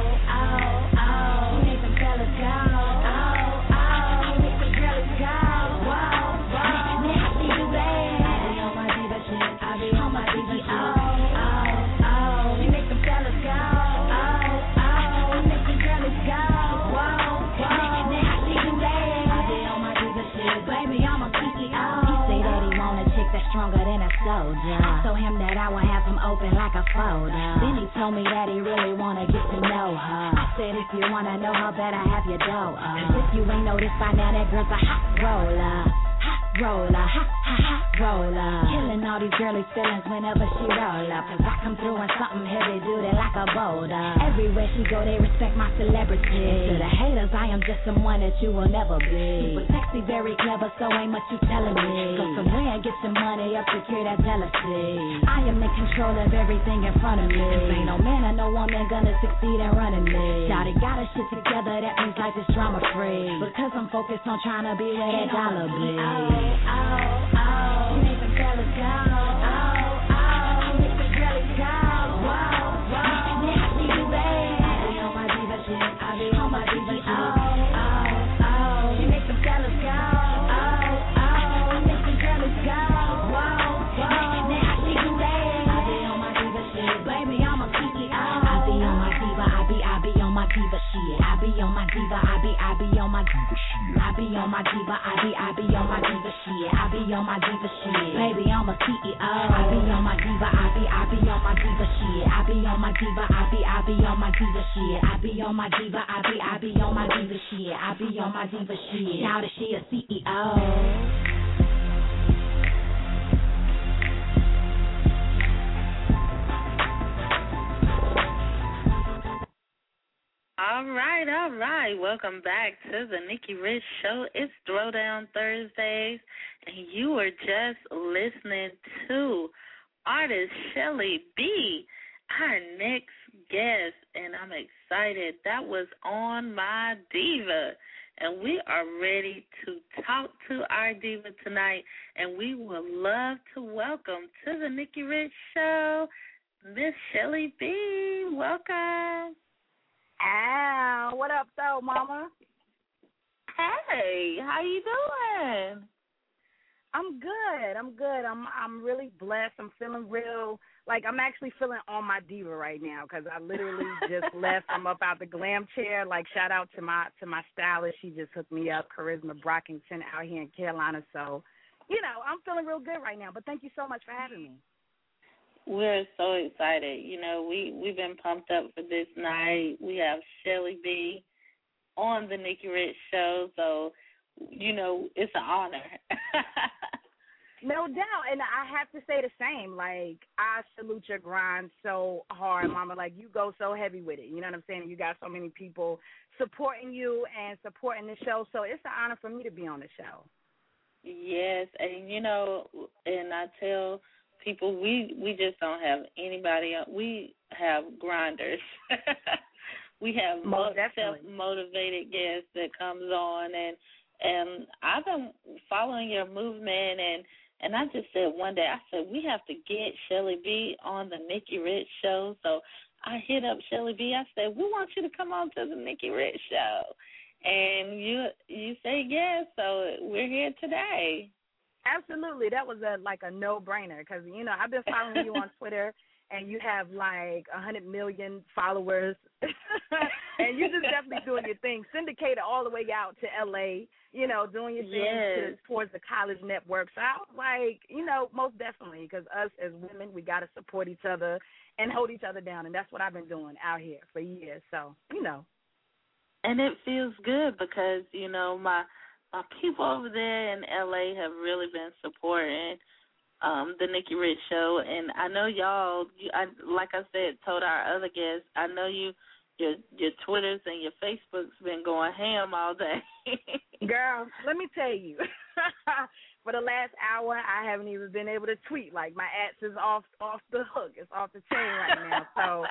[SPEAKER 12] She make them fellas go. Make the girls go. Now how she do that? I be on my diva shit. I be on my diva shit. She make them fellas go. Make the girls go. Now how she do that? I be on my diva shit. Baby, I'm a CEO. He say that he want a chick that's stronger than a soldier. I told him that I would have him open like a folder. Then he told me that he really wanna get to know her. I said if you wanna know her, better have your dough up. If you ain't noticed by now, that girl's a hot roller. Hot roller. Killing all these girlies' feelings whenever she roll up. 'Cause I come through in something heavy duty like a boulder. Everywhere she go, they respect my celebrity. To the haters, I am just someone that you will never be. Super sexy, very clever, so ain't much you telling me. Go somewhere and get some money up to cure that jealousy. I am in control of everything in front of me. Ain't no man or no woman gonna succeed in running me. Shawty got her shit together, that means life is drama free. Because I'm focused on trying to be where that dollar be. She make them fellas go. Make the girlies go. Now how she do that? I be on my diva shit. I be on my diva shit. She make them fellas go. Make the girlies go. Now how she do that? I be on my diva shit. Baby, I'm a CEO. I be on my diva. I be on my diva shit. I be on my diva. I be on my diva shit. I be on my diva. I be on my diva shit. I be on my diva shit. Baby, I'm a CEO. I be on my diva. I be on my diva shit. I be on my diva. I be on my diva shit. I be on my diva. I be on my diva shit. I be on my diva shit. Now that she a CEO.
[SPEAKER 4] All right. Welcome back to the Nikki Rich Show. It's Throwdown Thursdays, and you were just listening to artist Shelly B, our next guest, and I'm excited. That was On My Diva, and we are ready to talk to our diva tonight, and we would love to welcome to the Nikki Rich Show, Miss Shelly B. Welcome.
[SPEAKER 13] Ow, what up, though, mama?
[SPEAKER 4] Hey, how you doing?
[SPEAKER 13] I'm good. I'm really blessed. I'm feeling real, like I'm actually feeling on my diva right now because I literally just left. I'm up out the glam chair. Like, shout out to my stylist. She just hooked me up, Charisma Brockington out here in Carolina. So, I'm feeling real good right now. But thank you so much for having me.
[SPEAKER 4] We're so excited. We've been pumped up for this night. We have Shelly B on the Nikki Rich Show, so, it's an honor.
[SPEAKER 13] No doubt, and I have to say the same. Like, I salute your grind so hard, mama. Like, you go so heavy with it. You know what I'm saying? You got so many people supporting you and supporting the show, so it's an honor for me to be on the show.
[SPEAKER 4] Yes, and, and I tell people we just don't have anybody else. We have grinders. We have self-motivated guests that comes on, and I've been following your movement, and I just said one day, I said, we have to get Shelly B on the Nikki Rich Show. So I hit up Shelly B. I said, we want you to come on to the Nikki Rich Show. and you say yes, so we're here today.
[SPEAKER 13] Absolutely. That was a no-brainer because, I've been following you on Twitter, and you have like 100 million followers, and you're just definitely doing your thing, syndicated all the way out to L.A., doing your thing towards the college network. So I was like, most definitely, because us as women, we got to support each other and hold each other down, and that's what I've been doing out here for years. So,
[SPEAKER 4] And it feels good because, my people over there in L.A. have really been supporting the Nikki Rich Show, and I know y'all, like I said, told our other guests, I know your Twitters and your Facebook's been going ham all day.
[SPEAKER 13] Girl, let me tell you, for the last hour, I haven't even been able to tweet. Like, my ads is off the hook. It's off the chain right now. So,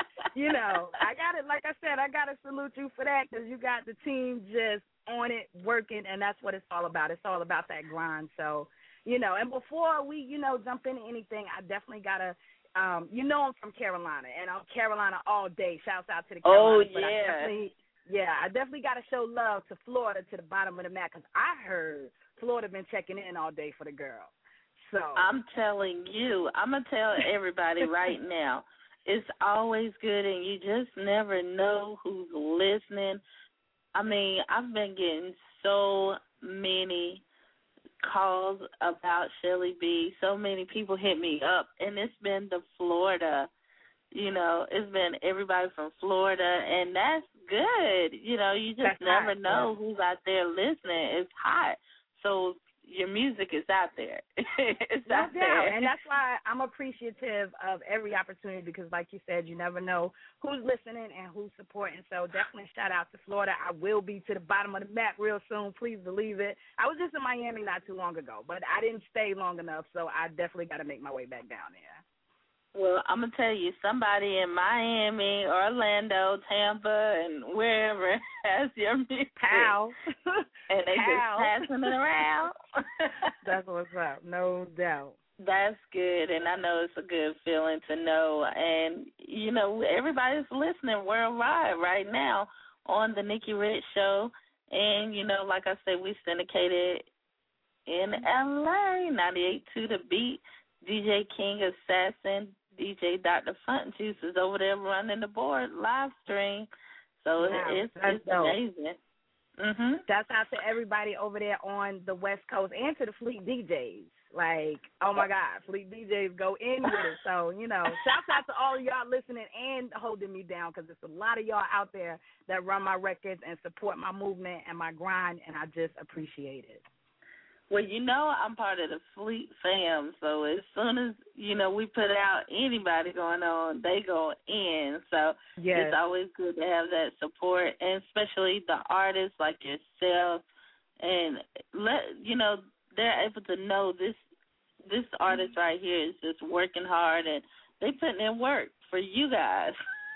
[SPEAKER 13] I got it. Like I said, I got to salute you for that because you got the team just on it, working, and that's what it's all about. It's all about that grind. So, and before we, jump into anything, I definitely got to, I'm from Carolina, and I'm Carolina all day. Shouts out to the Carolinas.
[SPEAKER 4] Oh, yeah.
[SPEAKER 13] I definitely got to show love to Florida to the bottom of the map because I heard Florida been checking in all day for the girl. So
[SPEAKER 4] I'm telling you, I'm going to tell everybody right now, it's always good, and you just never know who's listening. I mean, I've been getting so many calls about Shelly B. So many people hit me up, and it's been the Florida. It's been everybody from Florida, and that's good. You just never know who's out there listening. It's hot. So your music is out there. It's out there.
[SPEAKER 13] And that's why I'm appreciative of every opportunity because, like you said, you never know who's listening and who's supporting. So definitely shout out to Florida. I will be to the bottom of the map real soon. Please believe it. I was just in Miami not too long ago, but I didn't stay long enough, so I definitely got to make my way back down there.
[SPEAKER 4] Well, I'm going to tell you, somebody in Miami, Orlando, Tampa, and wherever has your music.
[SPEAKER 13] Pal.
[SPEAKER 4] And they just passing it around.
[SPEAKER 13] That's what's up, no doubt.
[SPEAKER 4] That's good, and I know it's a good feeling to know. And, everybody's listening worldwide right now on the Nikki Rich Show. And, like I said, we syndicated in L.A., 98.2 The Beat, DJ King Assassin, DJ Dr. Fun Juice is over there running the board live stream. So it's amazing. Mm-hmm.
[SPEAKER 13] That's out to everybody over there on the West Coast and to the Fleet DJs. Like, oh, my God, Fleet DJs go in with it. So, shouts out to all of y'all listening and holding me down because there's a lot of y'all out there that run my records and support my movement and my grind, and I just appreciate it.
[SPEAKER 4] Well, I'm part of the Fleet fam, so as soon as, we put out anybody going on, they go in. So It's always good to have that support, and especially the artists like yourself, and they're able to know this artist right here is just working hard, and they putting in work for you guys.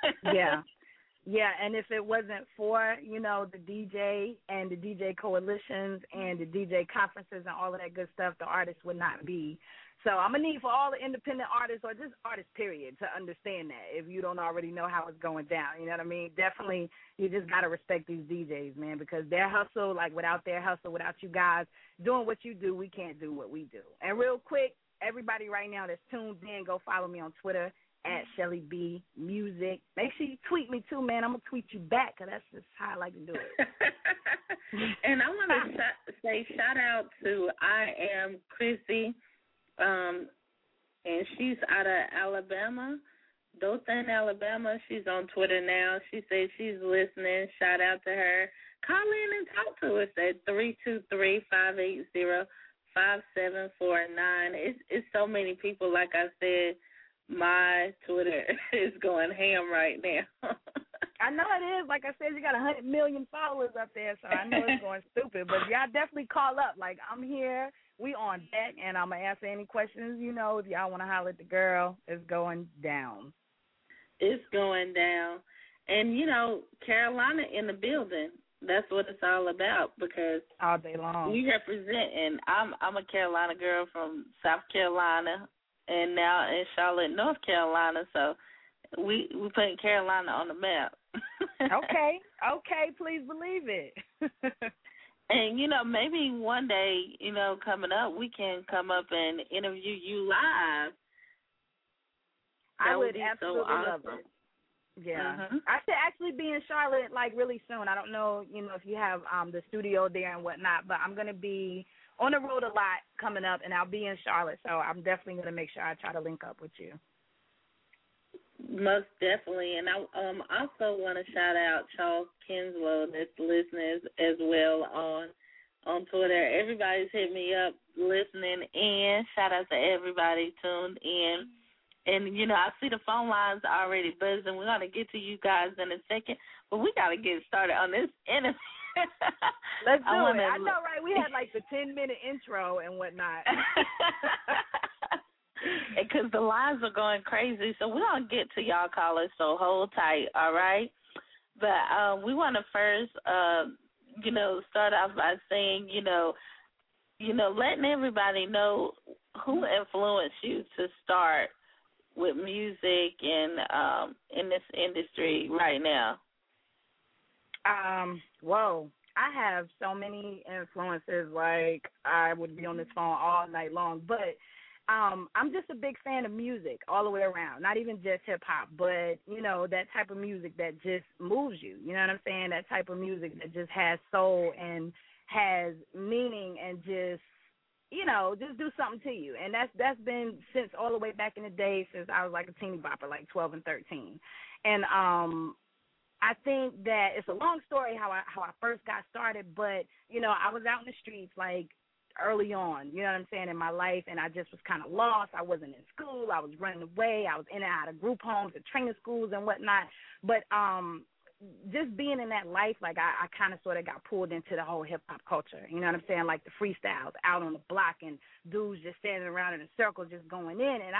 [SPEAKER 13] Yeah, and if it wasn't for, the DJ and the DJ coalitions and the DJ conferences and all of that good stuff, the artists would not be. So I'm going to need for all the independent artists or just artists, period, to understand that if you don't already know how it's going down. You know what I mean? Definitely, you just got to respect these DJs, man, because their hustle, like without their hustle, without you guys doing what you do, we can't do what we do. And real quick, everybody right now that's tuned in, go follow me on Twitter at Shelly B Music. Make sure you tweet me too, man. I'm going to tweet you back because that's just how I like to do it.
[SPEAKER 4] And I want to say shout out to I Am Chrissy, and she's out of Alabama, Dothan, Alabama. She's on Twitter now. She says she's listening. Shout out to her. Call in and talk to us at 323-580-5749. It's so many people, like I said. My Twitter is going ham right now.
[SPEAKER 13] I know it is. Like I said, you got 100 million followers up there, so I know it's going stupid. But y'all definitely call up. Like, I'm here. We on deck, and I'm going to answer any questions. If y'all want to holler at the girl, it's going down.
[SPEAKER 4] It's going down. And, Carolina in the building. That's what it's all about because
[SPEAKER 13] all day long
[SPEAKER 4] we represent. And I'm a Carolina girl from South Carolina. And now in Charlotte, North Carolina, so we putting Carolina on the map.
[SPEAKER 13] Okay, please believe it.
[SPEAKER 4] And, maybe one day, coming up, we can come up and interview you live.
[SPEAKER 13] I would
[SPEAKER 4] be
[SPEAKER 13] absolutely
[SPEAKER 4] so awesome.
[SPEAKER 13] love it. Yeah.
[SPEAKER 4] Mm-hmm.
[SPEAKER 13] I should actually be in Charlotte, really soon. I don't know, if you have the studio there and whatnot, but I'm going to be on the road a lot coming up, and I'll be in Charlotte, so I'm definitely going to make sure I try to link up with you.
[SPEAKER 4] Most definitely. And I also want to shout out Charles Kinslow that's listening as well on Twitter. Everybody's hit me up listening in. Shout out to everybody tuned in. And, I see the phone lines already buzzing. We're going to get to you guys in a second, but we got to get started on this interview.
[SPEAKER 13] Let's do it. I know, right? We had the 10-minute intro and whatnot.
[SPEAKER 4] Because the lines are going crazy, so we're going to get to y'all callers, so hold tight, all right? But we want to first, start off by saying, letting everybody know who influenced you to start with music and in this industry right now.
[SPEAKER 13] Whoa. I have so many influences, I would be on this phone all night long, but I'm just a big fan of music all the way around, not even just hip-hop, but, that type of music that just moves you, you know what I'm saying, that type of music that just has soul and has meaning and just do something to you. And that's been since all the way back in the day, since I was a teeny bopper, 12 and 13. And I think that it's a long story how I first got started, but, I was out in the streets, early on, you know what I'm saying, in my life, and I just was kind of lost. I wasn't in school. I was running away. I was in and out of group homes and training schools and whatnot. But just being in that life, I kind of sort of got pulled into the whole hip-hop culture, you know what I'm saying, the freestyles out on the block and dudes just standing around in a circle just going in. And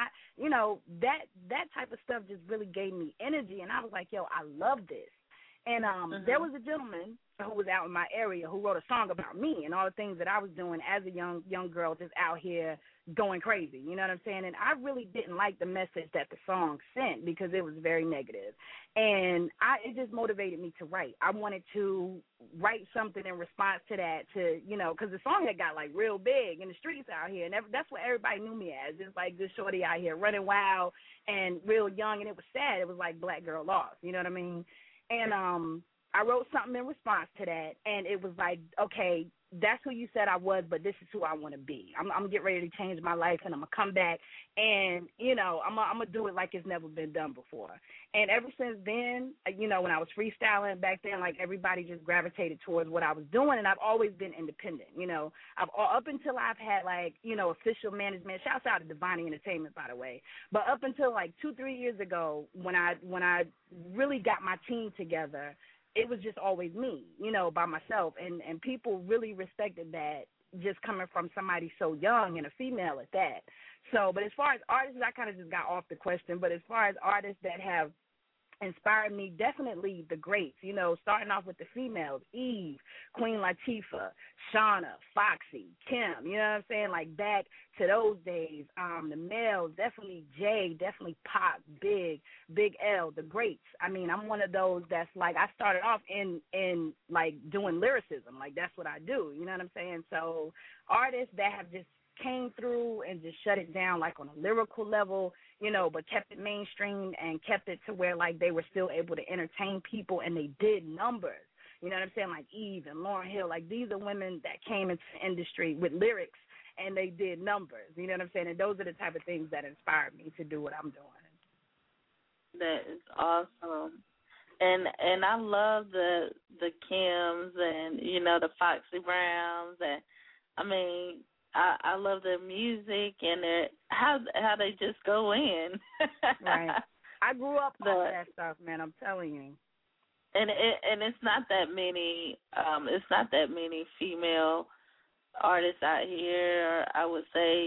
[SPEAKER 13] that type of stuff just really gave me energy, and I was like, yo, I love this. And there was a gentleman who was out in my area who wrote a song about me and all the things that I was doing as a young girl just out here going crazy, you know what I'm saying? And I really didn't like the message that the song sent because it was very negative. And it just motivated me to write. I wanted to write something in response to that, because the song had got real big in the streets out here. And that's what everybody knew me as, just this shorty out here running wild and real young. And it was sad. It was Black Girl Lost, you know what I mean? And I wrote something in response to that, and it was okay, that's who you said I was, but this is who I want to be. I'm getting ready to change my life, and I'm going to come back, and, I'm going to do it like it's never been done before. And ever since then, when I was freestyling back then, everybody just gravitated towards what I was doing, and I've always been independent, up until I've had, official management. Shouts out to Divine Entertainment, by the way. But up until, 2-3 years ago, when I really got my team together, it was just always me, by myself. And people really respected that, just coming from somebody so young and a female at that. So, but as far as artists, I kind of just got off the question, but as far as artists that have inspired me, definitely the greats, starting off with the females, Eve, Queen Latifah, Shauna, Foxy, Kim, you know what I'm saying, back to those days. The males, definitely Jay, definitely Pop, Big L, the greats. I mean, I'm one of those that's I started off in doing lyricism, that's what I do, you know what I'm saying? So artists that have just came through and just shut it down on a lyrical level, but kept it mainstream and kept it to where they were still able to entertain people, and they did numbers. You know what I'm saying? Eve and Lauryn Hill, these are women that came into the industry with lyrics and they did numbers. You know what I'm saying? And those are the type of things that inspired me to do what I'm doing.
[SPEAKER 4] That is awesome. And I love the Kims and, the Foxy Browns, and I mean, I love their music and how they just go in.
[SPEAKER 13] Right. I grew up on that stuff, man. I'm telling you.
[SPEAKER 4] And it's not that many. It's not that many female artists out here. I would say,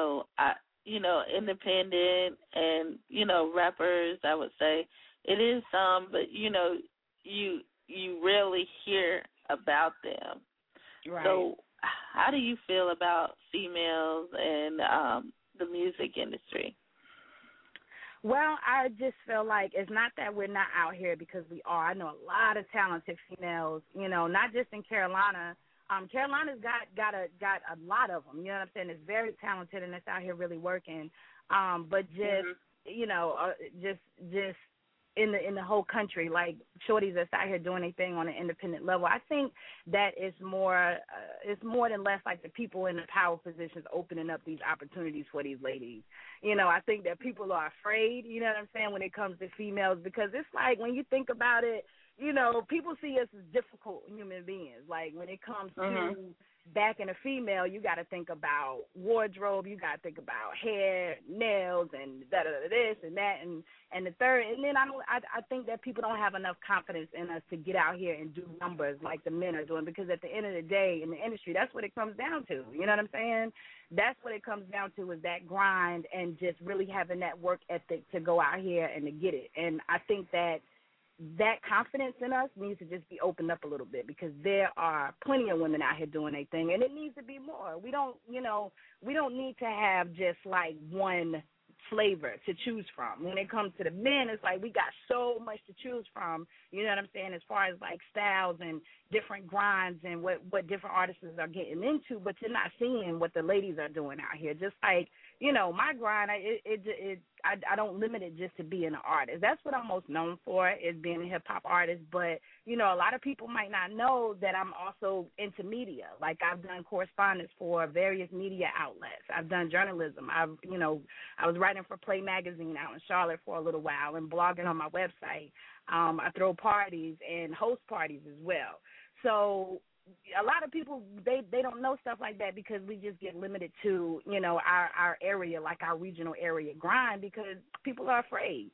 [SPEAKER 4] independent and rappers. I would say it is some, but you rarely hear about them.
[SPEAKER 13] Right.
[SPEAKER 4] So, how do you feel about females and the music industry?
[SPEAKER 13] Well, I just feel like it's not that we're not out here, because we are. I know a lot of talented females, not just in Carolina. Carolina's got a lot of them. You know what I'm saying? It's very talented, and it's out here really working. But just just in the whole country, like shorties that's out here doing their thing on an independent level. I think that it's more than less like the people in the power positions opening up these opportunities for these ladies. I think that people are afraid, you know what I'm saying, when it comes to females, because it's like when you think about it, people see us as difficult human beings. Like when it comes to backing a female, you got to think about wardrobe, you got to think about hair, nails, and this and that, and the third. And then I think that people don't have enough confidence in us to get out here and do numbers like the men are doing, because at the end of the day, in the industry, that's what it comes down to. You know what I'm saying? That's what it comes down to, is that grind and just really having that work ethic to go out here and to get it. And I think that confidence in us needs to just be opened up a little bit, because there are plenty of women out here doing their thing, and it needs to be more. We don't need to have just like one flavor to choose from. When it comes to the men, it's like we got so much to choose from, you know what I'm saying, as far as like styles and different grinds and what different artists are getting into, but you're not seeing what the ladies are doing out here. Just like, my grind, I don't limit it just to being an artist. That's what I'm most known for, is being a hip-hop artist. But, a lot of people might not know that I'm also into media. Like, I've done correspondence for various media outlets. I've done journalism. I was writing for Play Magazine out in Charlotte for a little while and blogging on my website. I throw parties and host parties as well. So a lot of people, they don't know stuff like that, because we just get limited to, our area, like our regional area grind, because people are afraid,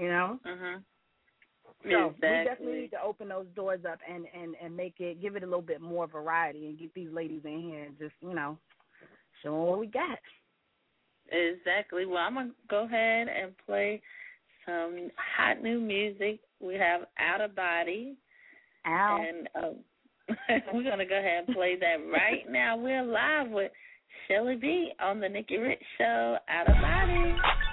[SPEAKER 13] So we definitely need to open those doors up and give it a little bit more variety, and get these ladies in here and just, show them what we got.
[SPEAKER 4] Exactly. Well, I'm going to go ahead and play some hot new music. We have Out of Body.
[SPEAKER 13] Ow.
[SPEAKER 4] And we're going to go ahead and play that right now. We're live with Shelly B on the Nikki Rich Show, Out of Body.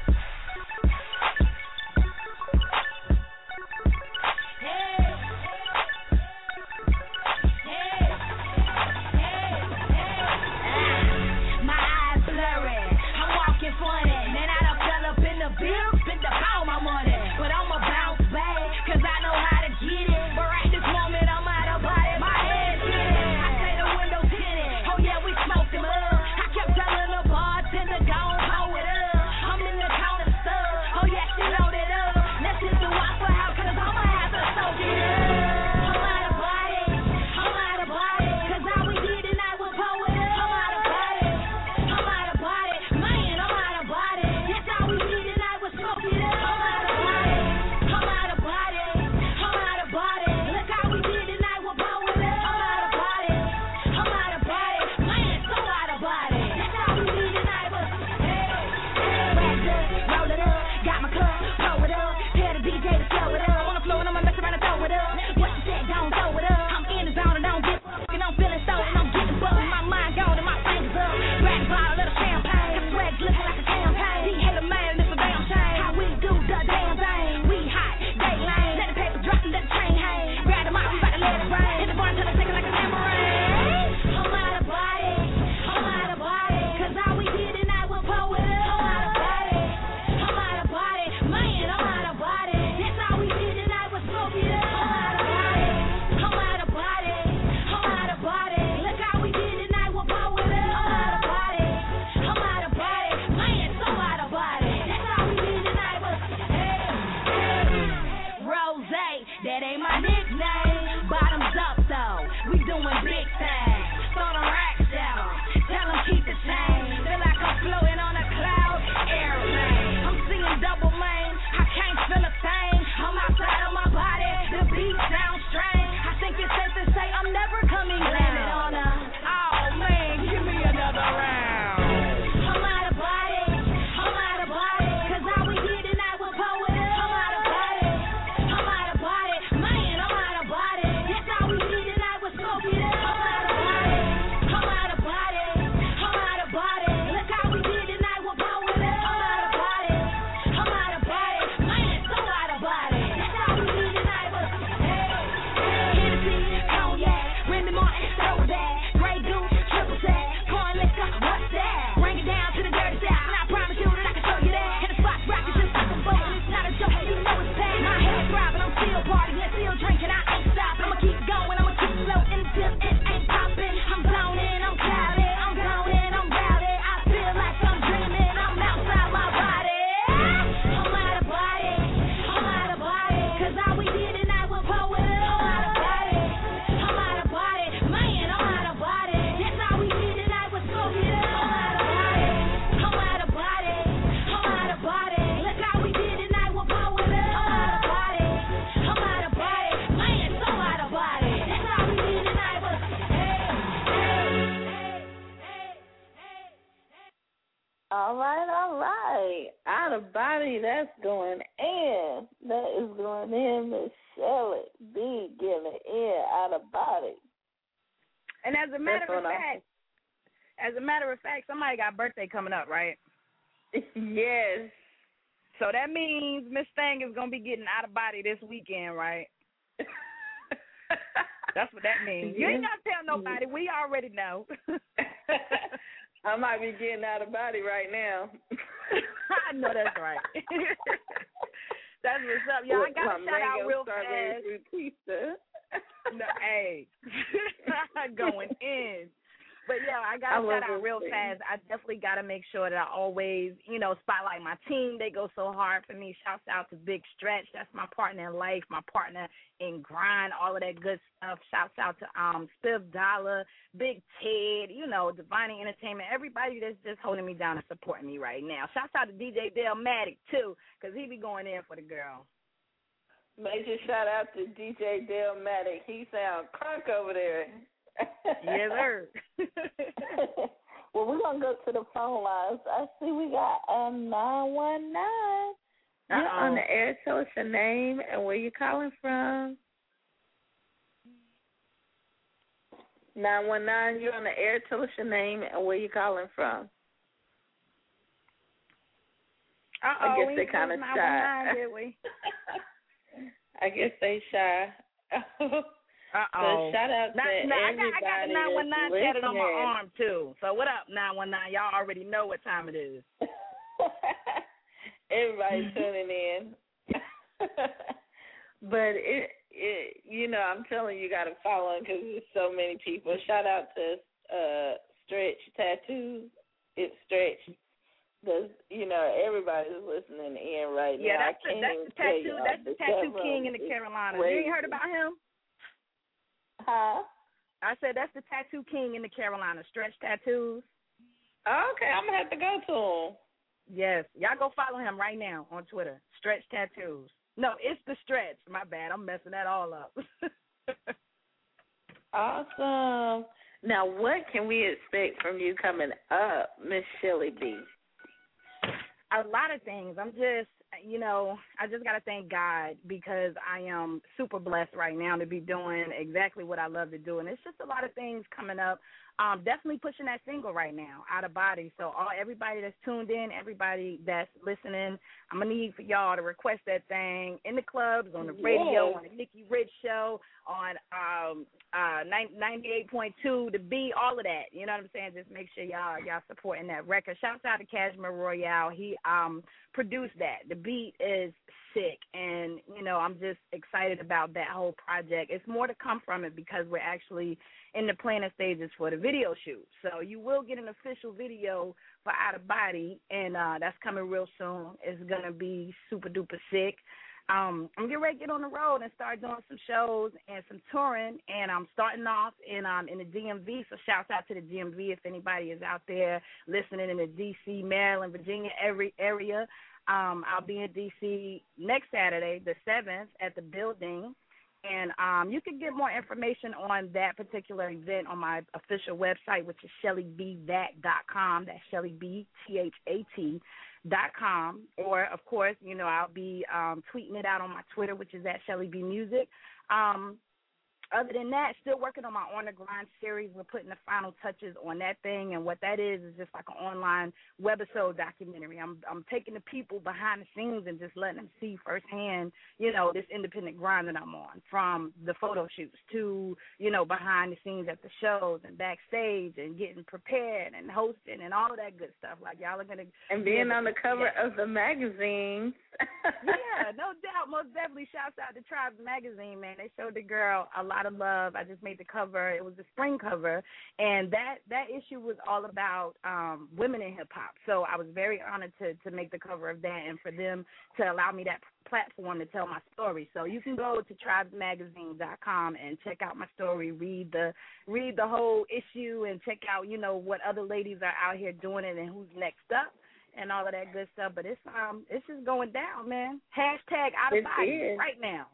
[SPEAKER 3] My eyes blurry, I'm walking funny. Man, I done fell up in the bill, spent all my money. But I'ma bounce back, cause I know how to get it. But right this moment, I'm out of body, my head's spinning. I say the window tinted, oh yeah, we smoked them up. I kept telling the bartender, go and pull it up. I'm in the
[SPEAKER 4] All right. Out of body, that's going in. That is going in. Miss Shelley B giving it in. Out of body.
[SPEAKER 13] And as a matter of fact, somebody got a birthday coming up, right?
[SPEAKER 4] Yes.
[SPEAKER 13] So that means Miss Thang is gonna be getting out of body this weekend, right? That's what that means. You ain't gotta tell nobody. We already know.
[SPEAKER 4] I might be getting out of body right now.
[SPEAKER 13] I know that's right. That's what's up. Yo, I got to shout out real fast. No, hey, going in. But, yeah, I got to shout out real fast. I definitely got to make sure that I always, spotlight my team. They go so hard for me. Shouts out to Big Stretch. That's my partner in life, my partner in grind, all of that good stuff. Shouts out to Spiv Dollar, Big Ted, Divine Entertainment, everybody that's just holding me down and supporting me right now. Shouts out to DJ Delmatic, too, because he be going in for the girl.
[SPEAKER 4] Major shout out to DJ Delmatic. He sound crunk over there.
[SPEAKER 13] Yes, sir.
[SPEAKER 4] Well, we're going to go to the phone lines. I see we got 919. You're on the air. Tell us your name and where you're calling from. 919, you're on the air. Tell us your name and where you're calling from. I guess they kind of shy.
[SPEAKER 13] Did we?
[SPEAKER 4] I guess they shy. So shout out to everybody.
[SPEAKER 13] I got the 919 tatted on my arm, too. So what up, 919? Y'all already know what time it is.
[SPEAKER 4] Everybody's tuning in. But, I'm telling you, got to follow him because there's so many people. Shout out to Stretch Tattoos. It's Stretch. Because, everybody's listening in right now.
[SPEAKER 13] Yeah, that's the tattoo king in the Carolinas. You ain't heard about him?
[SPEAKER 4] Huh?
[SPEAKER 13] I said that's the tattoo king in the Carolinas, Stretch Tattoos.
[SPEAKER 4] Okay, I'm going to have to go to him.
[SPEAKER 13] Yes. Y'all go follow him right now on Twitter, Stretch Tattoos. No, it's the Stretch. My bad. I'm messing that all up.
[SPEAKER 4] Awesome. Now, what can we expect from you coming up, Miss Shelley B?
[SPEAKER 13] A lot of things. I'm just, I just got to thank God because I am super blessed right now to be doing exactly what I love to do. And it's just a lot of things coming up. Definitely pushing that single right now, Out of Body. So everybody that's tuned in, everybody that's listening, I'm going to need for y'all to request that thing in the clubs, on the radio, on the Nikki Rich Show, on 98.2, The Beat, all of that. You know what I'm saying? Just make sure y'all supporting that record. Shouts out to Cashmere Royale. He produced that. The beat is sick, and, I'm just excited about that whole project. It's more to come from it because we're actually in the planning stages for the video shoot. So you will get an official video for Out of Body, and that's coming real soon. It's going to be super duper sick. I'm getting ready to get on the road and start doing some shows and some touring, and I'm starting off in the DMV, so shouts out to the DMV if anybody is out there listening in the D.C., Maryland, Virginia area. I'll be in D.C. next Saturday, the 7th, at the building. And you can get more information on that particular event on my official website, which is ShellyBThat.com. That's ShellyBThat.com. Or, of course, I'll be tweeting it out on my Twitter, which is at ShellyBMusic. Other than that, still working on my On the Grind series. We're putting the final touches on that thing, and what that is just like an online webisode documentary. I'm taking the people behind the scenes and just letting them see firsthand, this independent grind that I'm on, from the photo shoots to, behind the scenes at the shows and backstage and getting prepared and hosting and all of that good stuff. Like, y'all are going to...
[SPEAKER 4] And being on the cover of the magazine.
[SPEAKER 13] Yeah, no doubt. Most definitely. Shouts out to Tribes Magazine, man. They showed the girl a lot of love. I just made the cover. It was the spring cover, and that issue was all about women in hip-hop. So I was very honored to make the cover of that and for them to allow me that platform to tell my story. So you can go to tribesmagazine.com and check out my story, read the whole issue, and check out, what other ladies are out here doing it and who's next up and all of that good stuff. But it's just going down, man. Hashtag Out of Body right now.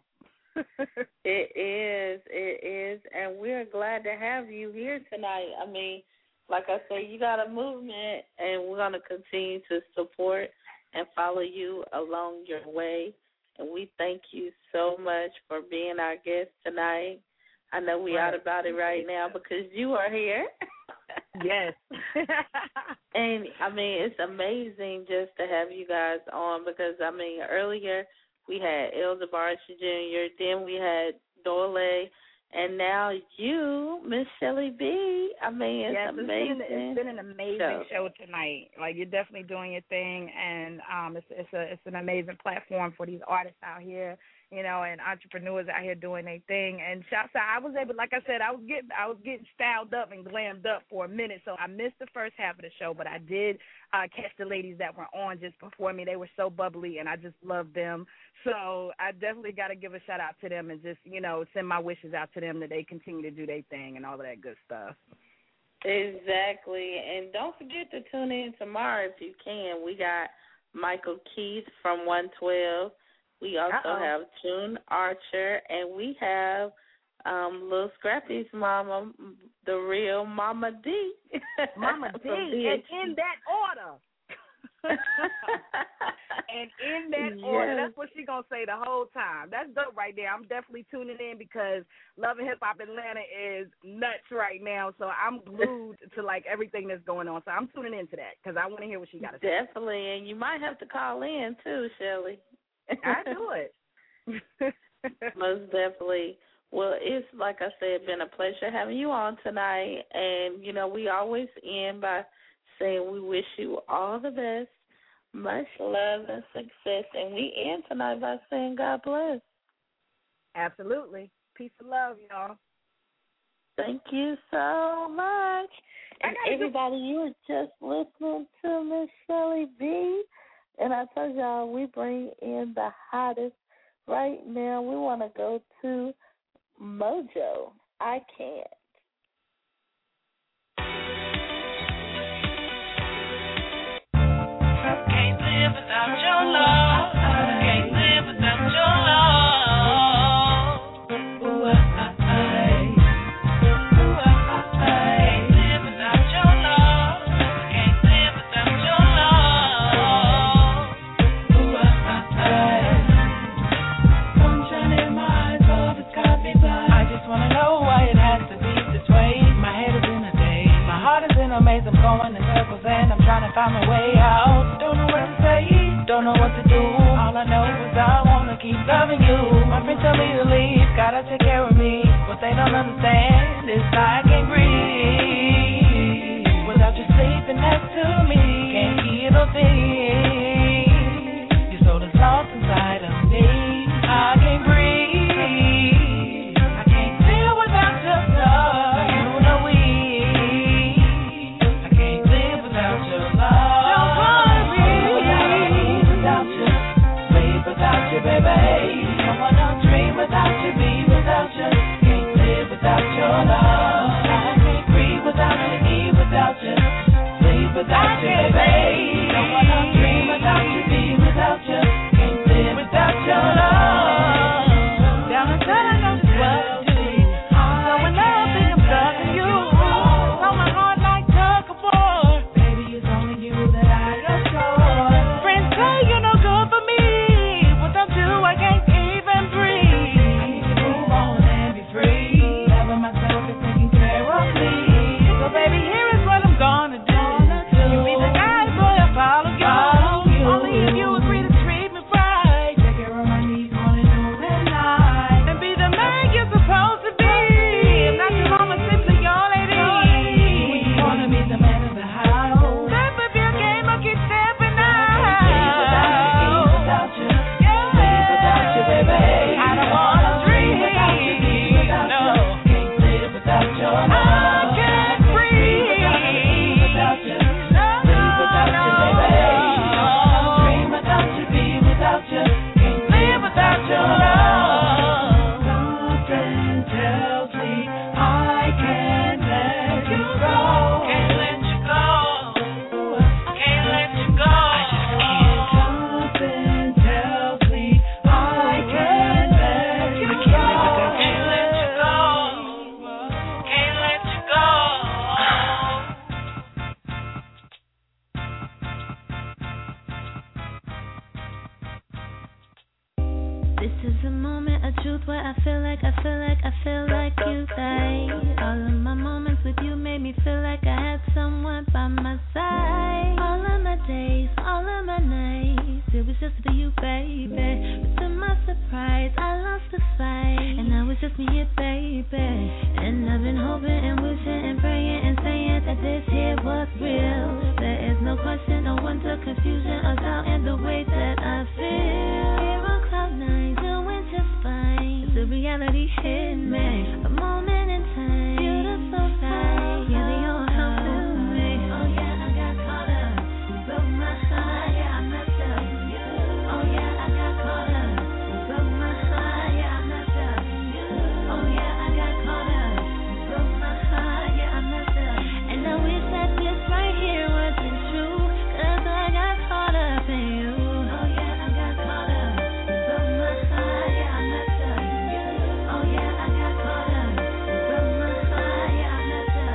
[SPEAKER 4] It is, and we're glad to have you here tonight. I mean, like I say, you got a movement, and we're going to continue to support and follow you along your way. And we thank you so much for being our guest tonight. I know we out about it right now because you are here.
[SPEAKER 13] Yes.
[SPEAKER 4] And, I mean, it's amazing just to have you guys on because, I mean, earlier we had Elder Barsha Jr., then we had Dole, and now you, Miss Shelly B. I mean, it's amazing.
[SPEAKER 13] It's been an amazing show tonight. Like, you're definitely doing your thing, and it's an amazing platform for these artists out here, you know, and entrepreneurs out here doing their thing. And shouts out, I was able, like I said, I was getting styled up and glammed up for a minute, so I missed the first half of the show, but I did catch the ladies that were on just before me. They were so bubbly, and I just loved them. So I definitely got to give a shout-out to them and just, you know, send my wishes out to them that they continue to do their thing and all of that good stuff.
[SPEAKER 4] Exactly. And don't forget to tune in tomorrow if you can. We got Michael Keith from 112. We also have June Archer, and we have Lil Scrappy's mama, the real Mama D.
[SPEAKER 13] Mama D, and in that order. And in that order, that's what she gonna say the whole time. That's dope right there. I'm definitely tuning in because Love and Hip Hop Atlanta is nuts right now. So I'm glued to like everything that's going on. So I'm tuning into that because I want to hear what she got to say.
[SPEAKER 4] Definitely, and you might have to call in too, Shelly.
[SPEAKER 13] I do it.
[SPEAKER 4] Most definitely. Well, it's, like I said, been a pleasure having you on tonight. And, you know, we always end by saying we wish you all the best, much love and success. And we end tonight by saying God bless.
[SPEAKER 13] Absolutely. Peace and love, y'all.
[SPEAKER 4] Thank you so much. And everybody, you were just listening to Miss Shelly B. And I told y'all we bring in the hottest right now. We want to go to Mojo. I Can't.
[SPEAKER 9] Can't live without your love. Can't live without your love. Ooh, can't live without your love. Can't live without your love. Ooh, sunshine in my eyes, all the sky be blind. I just wanna know why it has to be this way. My head is in a daze. My heart is in a maze. I'm going in circles and I'm trying to find my way out. Don't know what to say, don't know what to do. All I know is I wanna keep loving you. My friends tell me to leave, gotta take care of me. What they don't understand is I can't breathe without you sleeping next to me. Can't hear the thing. Your soul is lost inside of me. I can't breathe. I can't feel without your love. You know we. I can't live without your love. Don't wanna breathe without you. Sleep without you, baby. Don't wanna dream without you, be without you. Can't live without your love. I can't breathe without you, eat without you. Sleep without you, baby. Don't wanna dream without you, be without you. Can't live without your love. Down inside I know just what to do. So when I think I'm stuck in you, on my heart like tug of war. Baby, it's only you that I adore. Friends say you're no good for me. Without you, I can't even breathe. I need to move on and be free. Loving myself is taking care of me. So baby, here is what I'm gonna do. You be the guy to
[SPEAKER 2] This is a moment of truth where I feel like you, babe. All of my moments with you made me feel like I had someone by my side. All of my days, all of my nights, it was just for you, baby. But to my surprise, I lost the fight, and now it's just me here, baby. And I've been hoping and wishing and praying and saying that this here was real. There is no question, no wonder, confusion or doubt in the way that I feel. Here on cloud nine, doing just fine. The reality hit me, a moment in time, beautiful sight. Yeah, they all help to me. Oh yeah, I got caught up, broke my heart. Yeah, I messed up. Oh yeah, I got caught up, broke my heart. Yeah, I messed up. Oh yeah, I got caught up, broke my heart. Yeah, I messed up. And I wish that this right here wasn't true, 'cause I got caught up in you. Oh yeah, I got caught up, broke my heart. Yeah, I messed up. Oh yeah, I got caught up, broke my heart. Yeah, I messed up.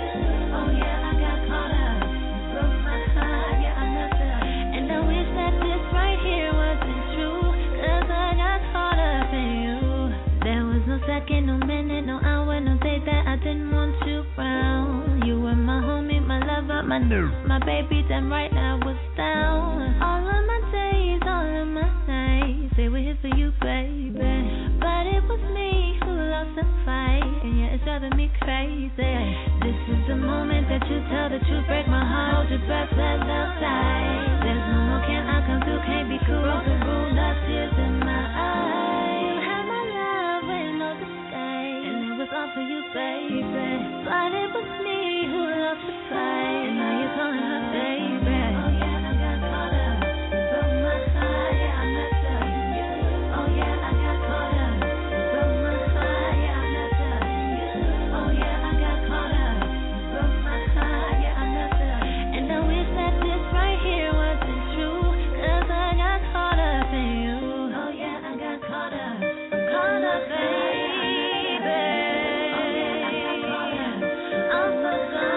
[SPEAKER 2] Oh yeah, I got caught up, broke my heart. Yeah, I messed up. And I wish that this right here wasn't true, 'cause I got caught up in you. There was no second, no minute, no hour, no day that I didn't want you round. You were my homie, my lover, my baby, then right now I was down. All of my days, all of my nights, they were here for you, baby. But it was me who lost the fight, and yeah, it's driving me crazy. This is the moment that you tell the truth, break my heart, hold your breath, let love die. There's no more can I come through, can't be cool, broken rule, lost tears in my eyes. You had my love waiting on the sky, and it was all for you, baby. But it was me who lost the fight, and now you're calling her baby. Oh yeah, I got caught up, broke my heart. Yeah, I messed up. Oh yeah, I got caught up, broke my heart. Yeah, I messed up. Oh yeah, I got caught up, broke my heart. Yeah, I messed up. And I wish that this right here wasn't true, 'cause I got caught up in you. Oh yeah, I got caught up, baby. I'm so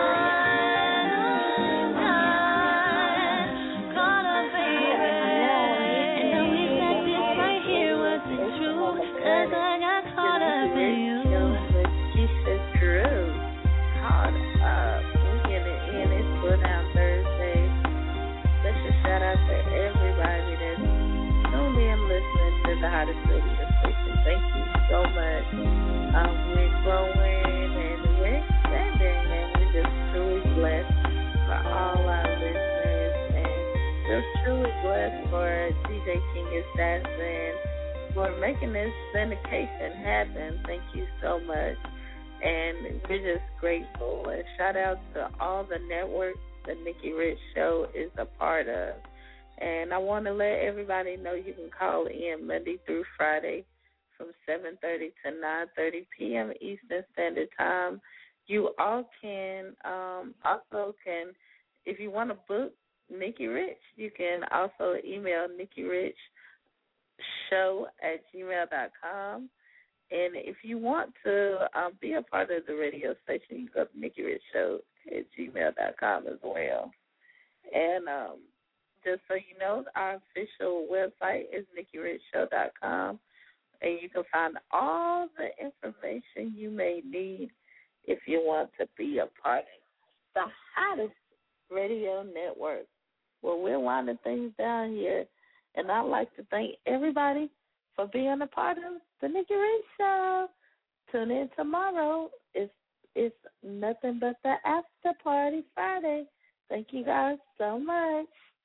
[SPEAKER 2] caught up, baby. And I wish that this right here wasn't true, 'cause I got caught up in you.
[SPEAKER 4] Keisha Drew, caught up. We get it in. It's Put Out Thursday. Special shout out to everybody that's tuned in, listening to the hottest radio station. Thank you so much. We're growing and we're expanding, and we're just truly blessed for all our listeners, and we're truly blessed for DJ King Assassin for making this syndication happen. Thank you so much. And we're just grateful. And shout out to all the networks the Nikki Rich Show is a part of. And I want to let everybody know you can call in Monday through Friday from 7:30 to 9:30 p.m. Eastern Standard Time. You all can if you want to book Nikki Rich, you can also email nikkirichshow@gmail.com. And if you want to be a part of the radio station, you go to nikkirichshow@gmail.com as well. And just so you know, our official website is nikkirichshow.com. And you can find all the information you may need if you want to be a part of the hottest radio network. Well, we're winding things down here. And I'd like to thank everybody for being a part of the Nikki Rich Show. Tune in tomorrow. It's nothing but the after party Friday. Thank you guys so much.